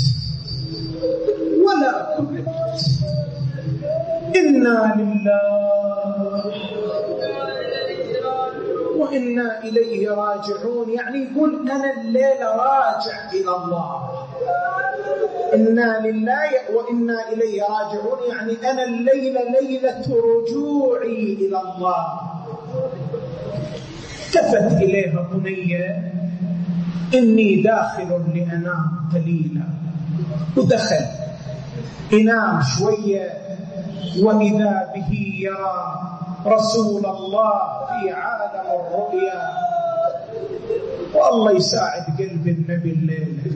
ولا كذبت، إنا لله وإنا إليه راجعون. يعني يقول أنا الليلة راجع إلى الله، إنا لله وإنا إليه راجعون، يعني أنا الليلة ليلة رجوعي إلى الله. التفت إليها بنية إني داخل لأنام قليلا، ودخل ينام شوية، وإذا به يرى رسول الله في عالم الرؤيا. والله يساعد قلب النبي الليلة،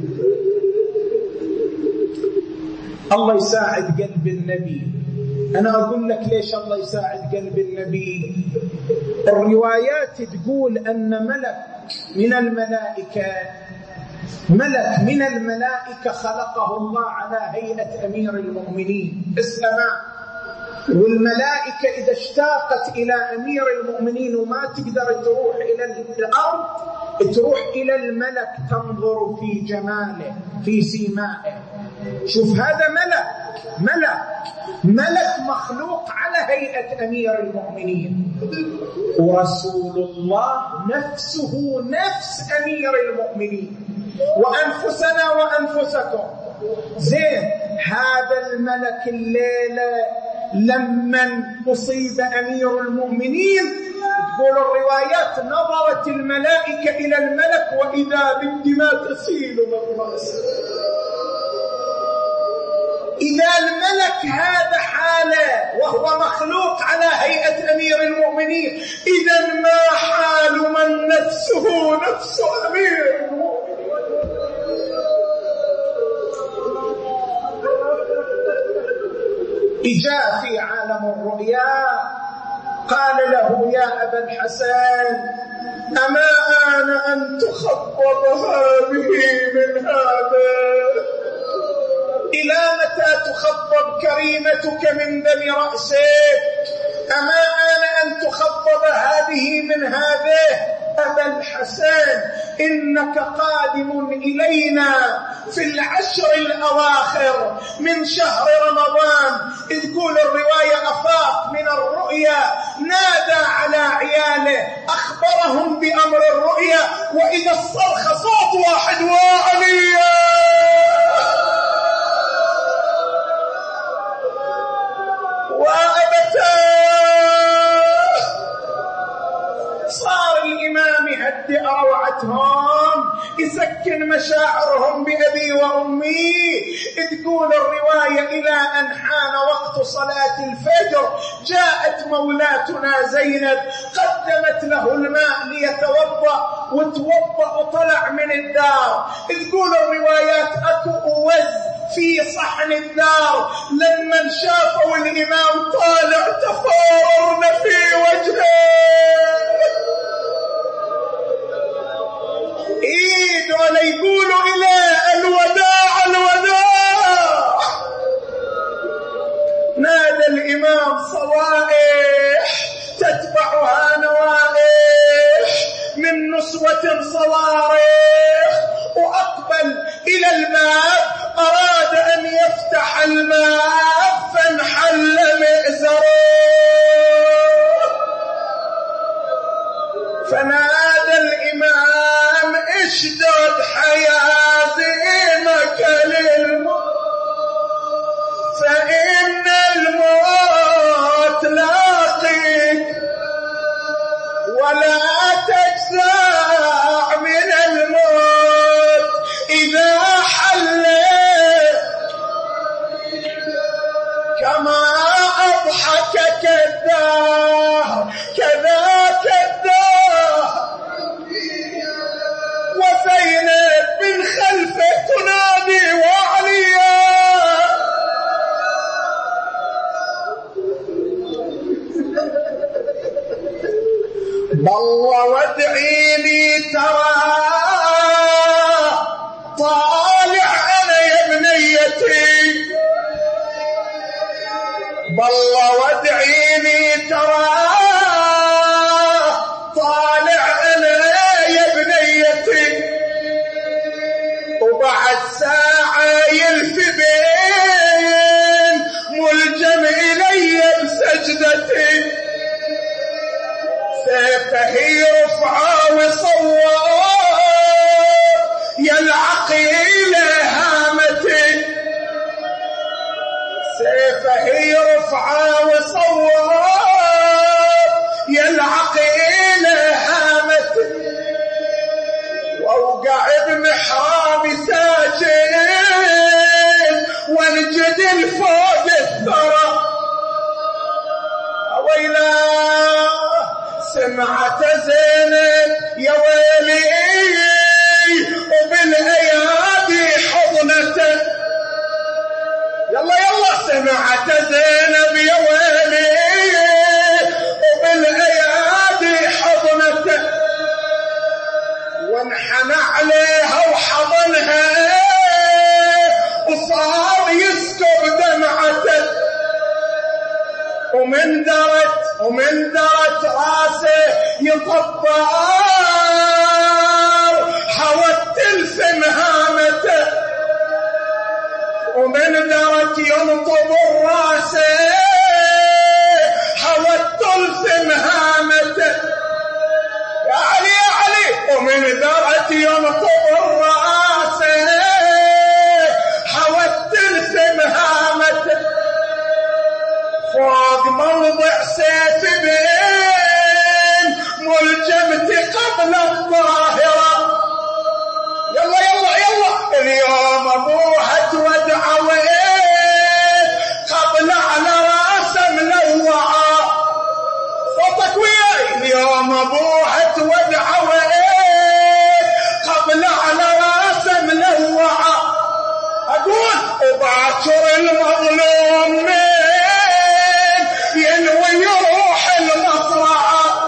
الله يساعد قلب النبي. أنا أقول لك ليش الله يساعد قلب النبي. الروايات تقول أن ملك من الملائكة ملك من الملائكة خلقه الله على هيئة أمير المؤمنين في السماء، والملائكة إذا اشتاقت إلى أمير المؤمنين وما تقدر تروح إلى الأرض تروح إلى الملك تنظر في جماله في سيمائه. شوف هذا ملك ملك ملك مخلوق على هيئة أمير المؤمنين، ورسول الله نفسه نفس أمير المؤمنين، وأنفسنا وأنفسكم. زين، هذا الملك الليلة لمن أصيب أمير المؤمنين تقول الروايات نظرت الملائكة إلى الملك وإذا بالدماء تسيل من رأسه. إذا الملك هذا حاله وهو مخلوق على هيئة أمير المؤمنين، إذا ما حال من نفسه نفس أمير المؤمنين. إجا في عالم الرؤيا قال له يا أبا الحسن أما آن أن تخطب هذه من هذا؟ إلى متى تخطب كريمتك من دم رأسك؟ أما آن أن تخطب هذه من هذه؟ أبا الحسن إنك قادم إلينا في العشر الأواخر من شهر رمضان، تقول الرواية أفاق من الرؤيا، نادى على عياله، أخبرهم بأمر الرؤيا، وإذا الصرخ صوت واحد: وعليا. وأبتاه. صار الإمام يهدئ روعتهم، يسكن مشاعرهم بأبي وأمي. تقول الرواية إلى أن حان وقت صلاة الفجر، جاءت مولاتنا زينب، قدمت له الماء ليتوضأ، وتوضأ وطلع من الدار. تقول الروايات أكو أوز في صحن الدار، لما شافوا الإمام طالع تفاررن في وجهه، ايد ولا يقولوا إليه الوداع الوداع. نادى الإمام: صوائح تتبعها نوائح من نسوة صواريخ. وأقبل إلى الباب، أراد أن يفتح الباب فانحل مئزره، فنادى الإمام: اشدد حيازمك للموت، فإن الموت لاقيك، ولا تجزع من الموت إذا حلت، كما أضحكك الدهر كذاك الدهر. وزينب من خلفه تنادي: وعليا. بالله وادعي لي ترى طالع أنا يا بنيتي، بالله وادعي لي ترى طالع أنا يا بنيتي. وبعد ساعة يلتبين ملجم إلي بسجدتي، سيفه يرفعه ويصور يلعق إلى هامتي، سيفه يرفعه ويصور يلعق إلى هامتي. وأوقع بمحرابي ساجد وانجد الفوق الثرى. ويلا سمعت زينب يا ويلي وبالأيادي حضنته، يلا يلا سمعت زينب يا ويلي وبالأيادي حضنته، وانحنى عليها وحضنها وصار يسكب دمعته. ومن درت ومن درت راسه يطبر حوت تلثم هامته، ومن درت ينطب راسه حوت تلثم هامته. يا علي يا علي. ومن درت ينطب راسه حوت تلثم هامته، فوق موضع سيف بين ملجمتي قبل الظاهرة. يلا يلا يلا اليوم ابوها تودعوه قبل على راسه ملوعة. صوتك وياي. اليوم ابوها تودعوه قبل على راسه ملوعة. اقول وباكر المظلوم ينوي يروح المصرعة.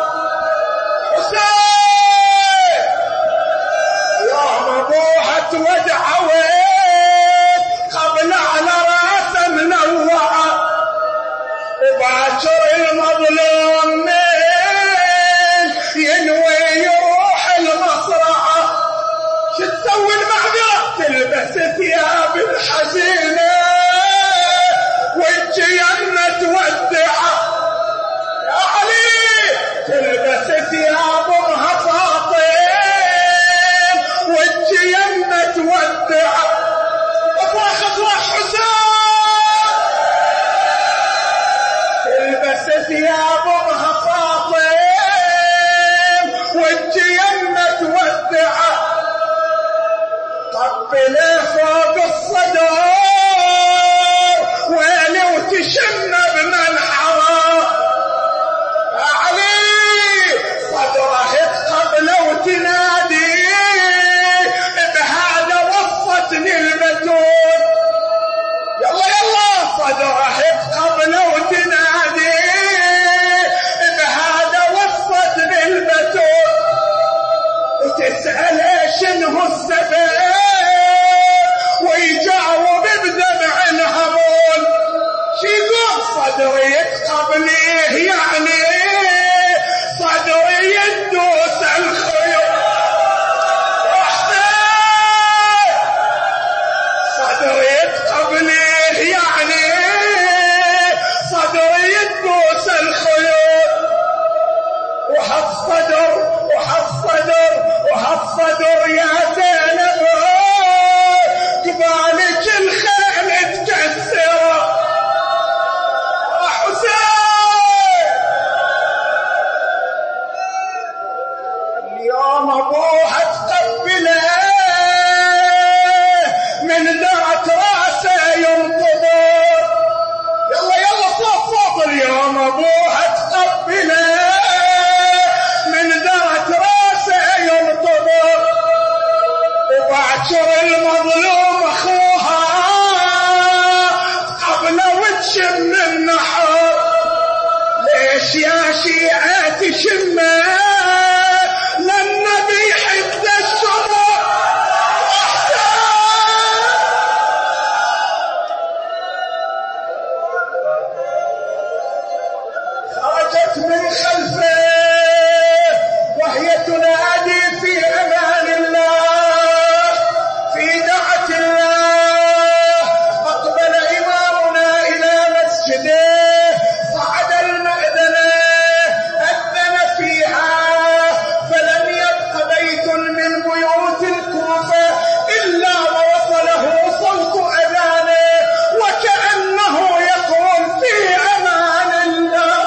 حسين يوم ابوها تودعوه قبل على راسه منوعة. وباكر المظلوم ينوي يروح المصرعة. شو تسوي المعذرة؟ تلبس وحط صدر وحط صدر وحط صدر يا زينب قبالك الخيل تكسر حسين اليوم ابوها تقبله من درة راسه ينتظر يلا يلا صوت صوت اليوم ابوها تقبله من درة راسه ينتظر وبعشر المظلوم اخوها قبله وتشم النحر ليش يا شيعة تشمه للنبي يحب الشرب خرجت من خلفه وهي تنادي في امان الله في دعة الله اقبل امامنا الى مسجده صعد المأذنة اذن فيها فلم يبق بيت من بيوت الكوفة الا ووصله صوت اذانه وكأنه يقول في امان الله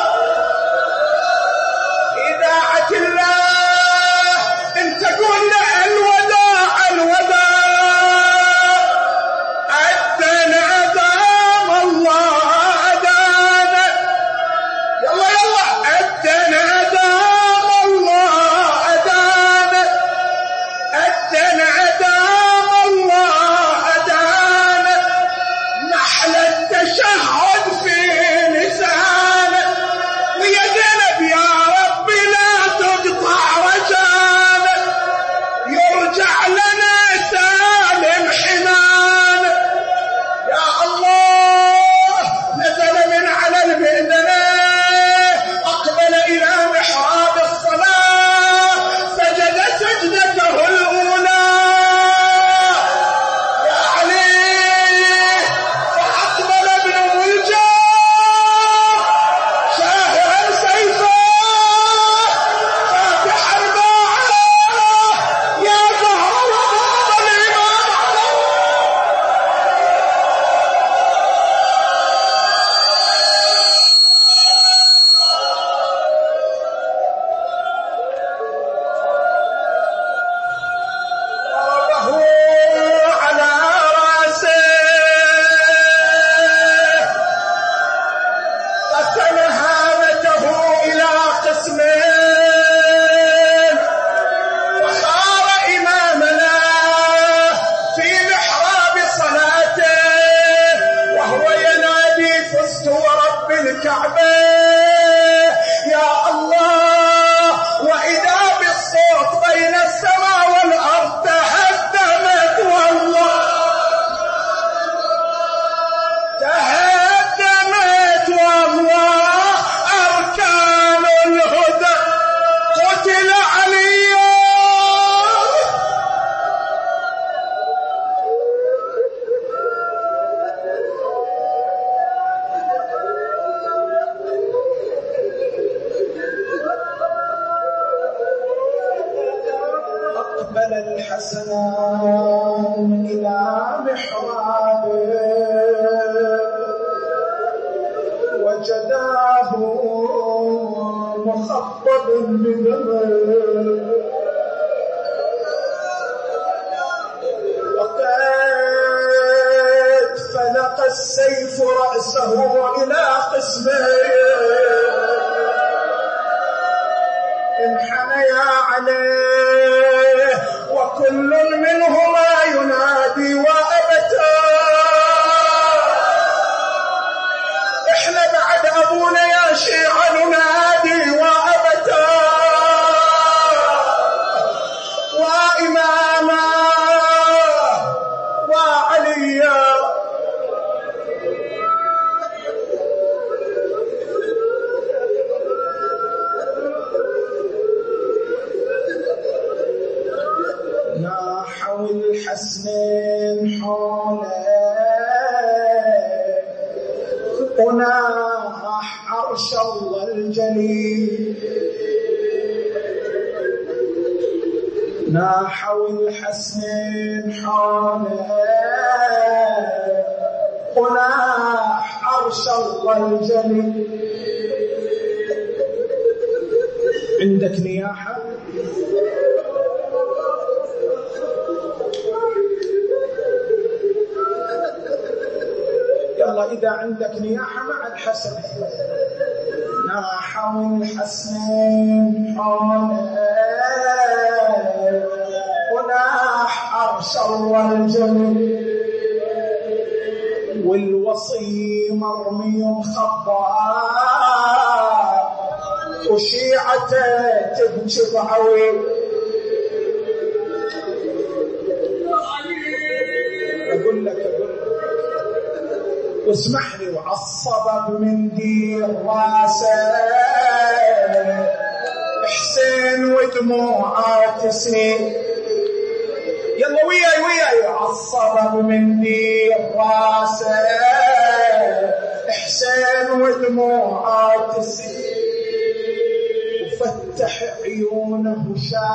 إذاعة الله انت قول له الوداع الوداع أذن أذان الله أذان يلا يلا أذن أذان الله أذان أذن أذان الله أذان نحل التشهد في لسانه ويا زينب يا رب لا تقطع رجانا يرجع لنا سالم حنان يا الله نزل من على المئذنة أقبل إلى محراب الصلاة سجد سجدته الأولى يا علي فأقبل ابن الجار شاهرا سيفا فاتحا باعا يا زهر وضاب الإمام ضربه على راسه قسم هامته إلى قسمين وخار إمامنا في محراب صلاته وهو ينادي فزت ورب الكعبة يا الله وإذا بالصوت بين السماء والأرض تهدمت والله تهدمت والله أركان الهدى قتل علي أقبل الحسنان إلى محرابه وجداه مخطب بدمه وقد فلق السيف رأسه إلى قسمين انحنيا عليه وكل منهما ينادي وأبتا احنا بعد أبونا يا شيعة ننادي وأبتا وإماما وعليا ناحوا الحسنين حوله وناح عرش الله الجليل ناحوا الحسنين حوله وناح عرش الله الجليل. عندك نياحة؟ يلا إذا عندك نياحة مع الحسن. ناحوا الحسنين حوله وناح عرش الله الجليل والوصي مرمي خضاء وشيعته تبكي بعويل. أقول لك أقول لك واسمح لي. وعصب بمنديل راسه حسين ودموعه تسيل. يلا وياي وياي. عصب بمنديل راسه حسين ودموعه تسيل وفتح عيونه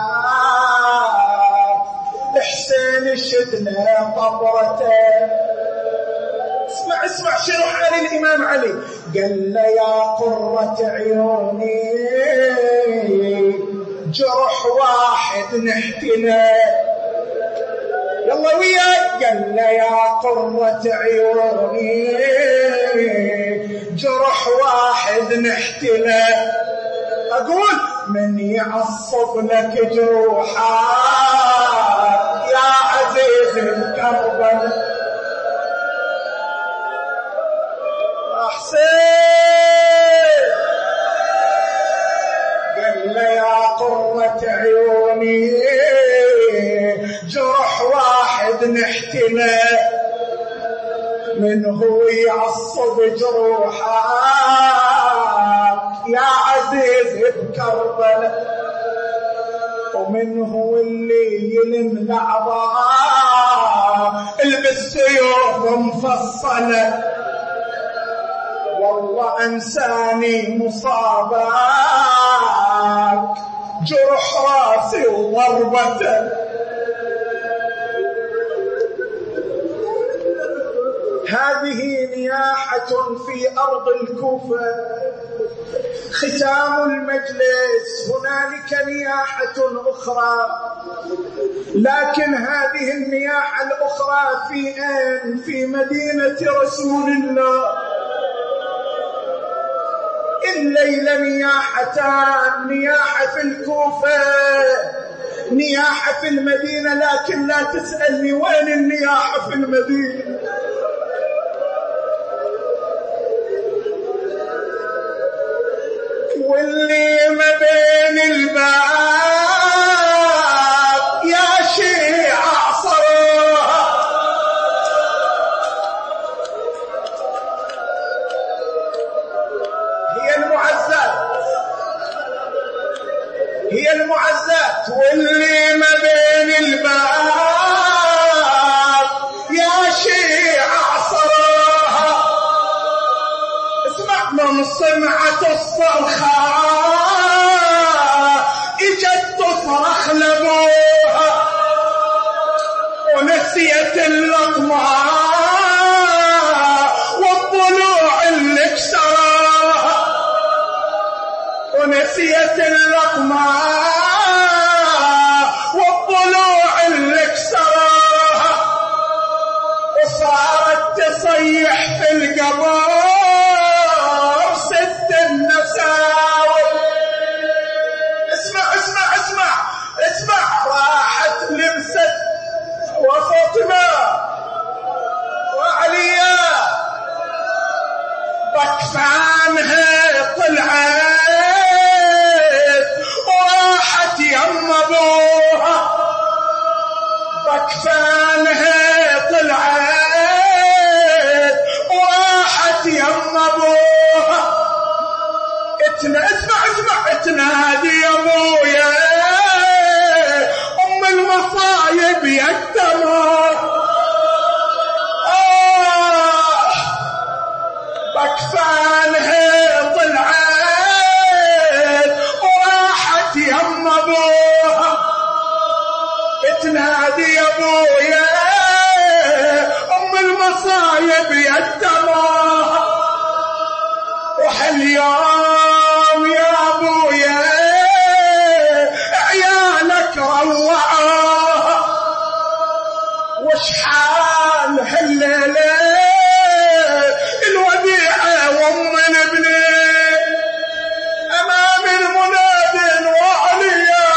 شاف حسين شدنا قبرته. اسمع اسمع شنو حال الإمام علي. قال له يا قرة عيوني جرح واحد نحتنا. يلا وياي. قال له يا قرة عيوني جرح واحد نحتنا. أقول من يعصب لك جروحا يا عزيز الكربلاء. حسين قال له يا قرة عيوني جرح واحد نحتنا. من هو يعصب جروحك يا عزيز بكربلاء. ومن هو اللي يلم الأعضاء البالسيوف مفصلة. والله أنساني مصابك جرح راسي وضربته. هذه نياحة في أرض الكوفة. ختام المجلس هنالك نياحة أخرى، لكن هذه النياحة الأخرى في أين؟ في مدينة رسول الله. الليلة نياحتان، نياحة في الكوفة، نياحة في المدينة. لكن لا تسألني وين النياحة في المدينة. واللي ما بين الباب يا شيعة صراحة هي المعزات، هي المعزات. واللي ما بين الباب يا شيعة صراحة. اسمع من سمعت الصرخة اجت تصرخ لابوها ونسيت اللطمة والضلوع اللي كسرها، ونسيت اللطمة والضلوع اللي كسرها، وصارت تصيح في القبر ست النساوي. اسمع اسمع اسمع اسمع. راحت لمست وفاطمة وعليا بكفانها طلعت وراحت يم ابوها. بكفانها طلعت وراحت يم ابوها. اتنا اسمع اسمع اتنادي يا ابويا ام المصايب يكتمها. آه بكفانها طلعت وراحت يم ابوها. وتنادي يا ابويا ام المصايب يا الدمار، وحاليوم يا ابويا عيالك روعوا، واشحال هالليله الوديعه وام البني امام المنادي وعليا.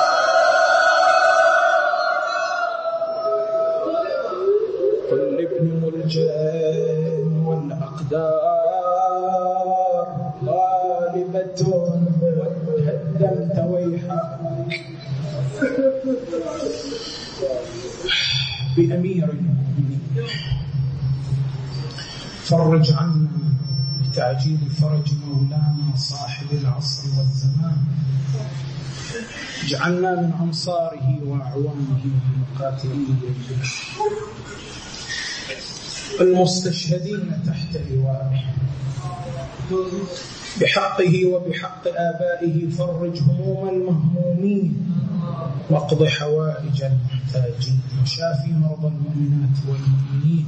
كل ابن ملجأ والاقدار غالبه وهدمت ويحك بأمير المؤمنين، فرج عنا بتعجيل فرج مولانا صاحب العصر والزمان، اجعلنا من أنصاره وأعوانه المقاتلين المستشهدين تحت لوائه، بحقه وبحق آبائه فرج هموم المهمومين، واقض حوائج المحتاجين، وشافي مرضى المؤمنات والمؤمنين،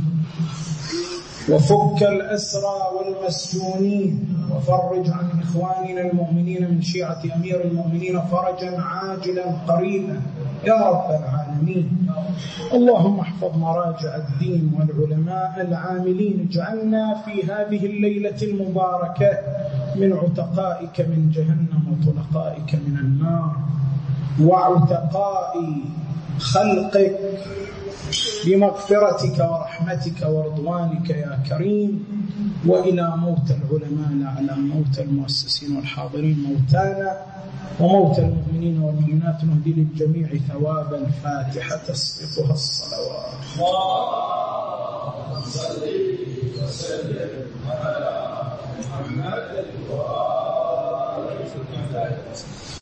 وفك الأسرى والمسجونين، وفرج عن إخواننا المؤمنين من شيعة أمير المؤمنين فرجا عاجلا قريبا يا رب العالمين. اللهم احفظ مراجع الدين والعلماء العاملين، اجعلنا في هذه الليلة المباركة من عتقائك من جهنم وطلقائك من النار، وعتقاء خلقك بمغفرتك ورحمتك ورضوانك يا كريم. وإلى موت العلماء لا على موت المؤسسين والحاضرين موتانا، وموت المؤمنين والمؤمنات نهدي للجميع ثواب الفاتحة تسبقها الصلوات. اللهم صل وسلم على محمد.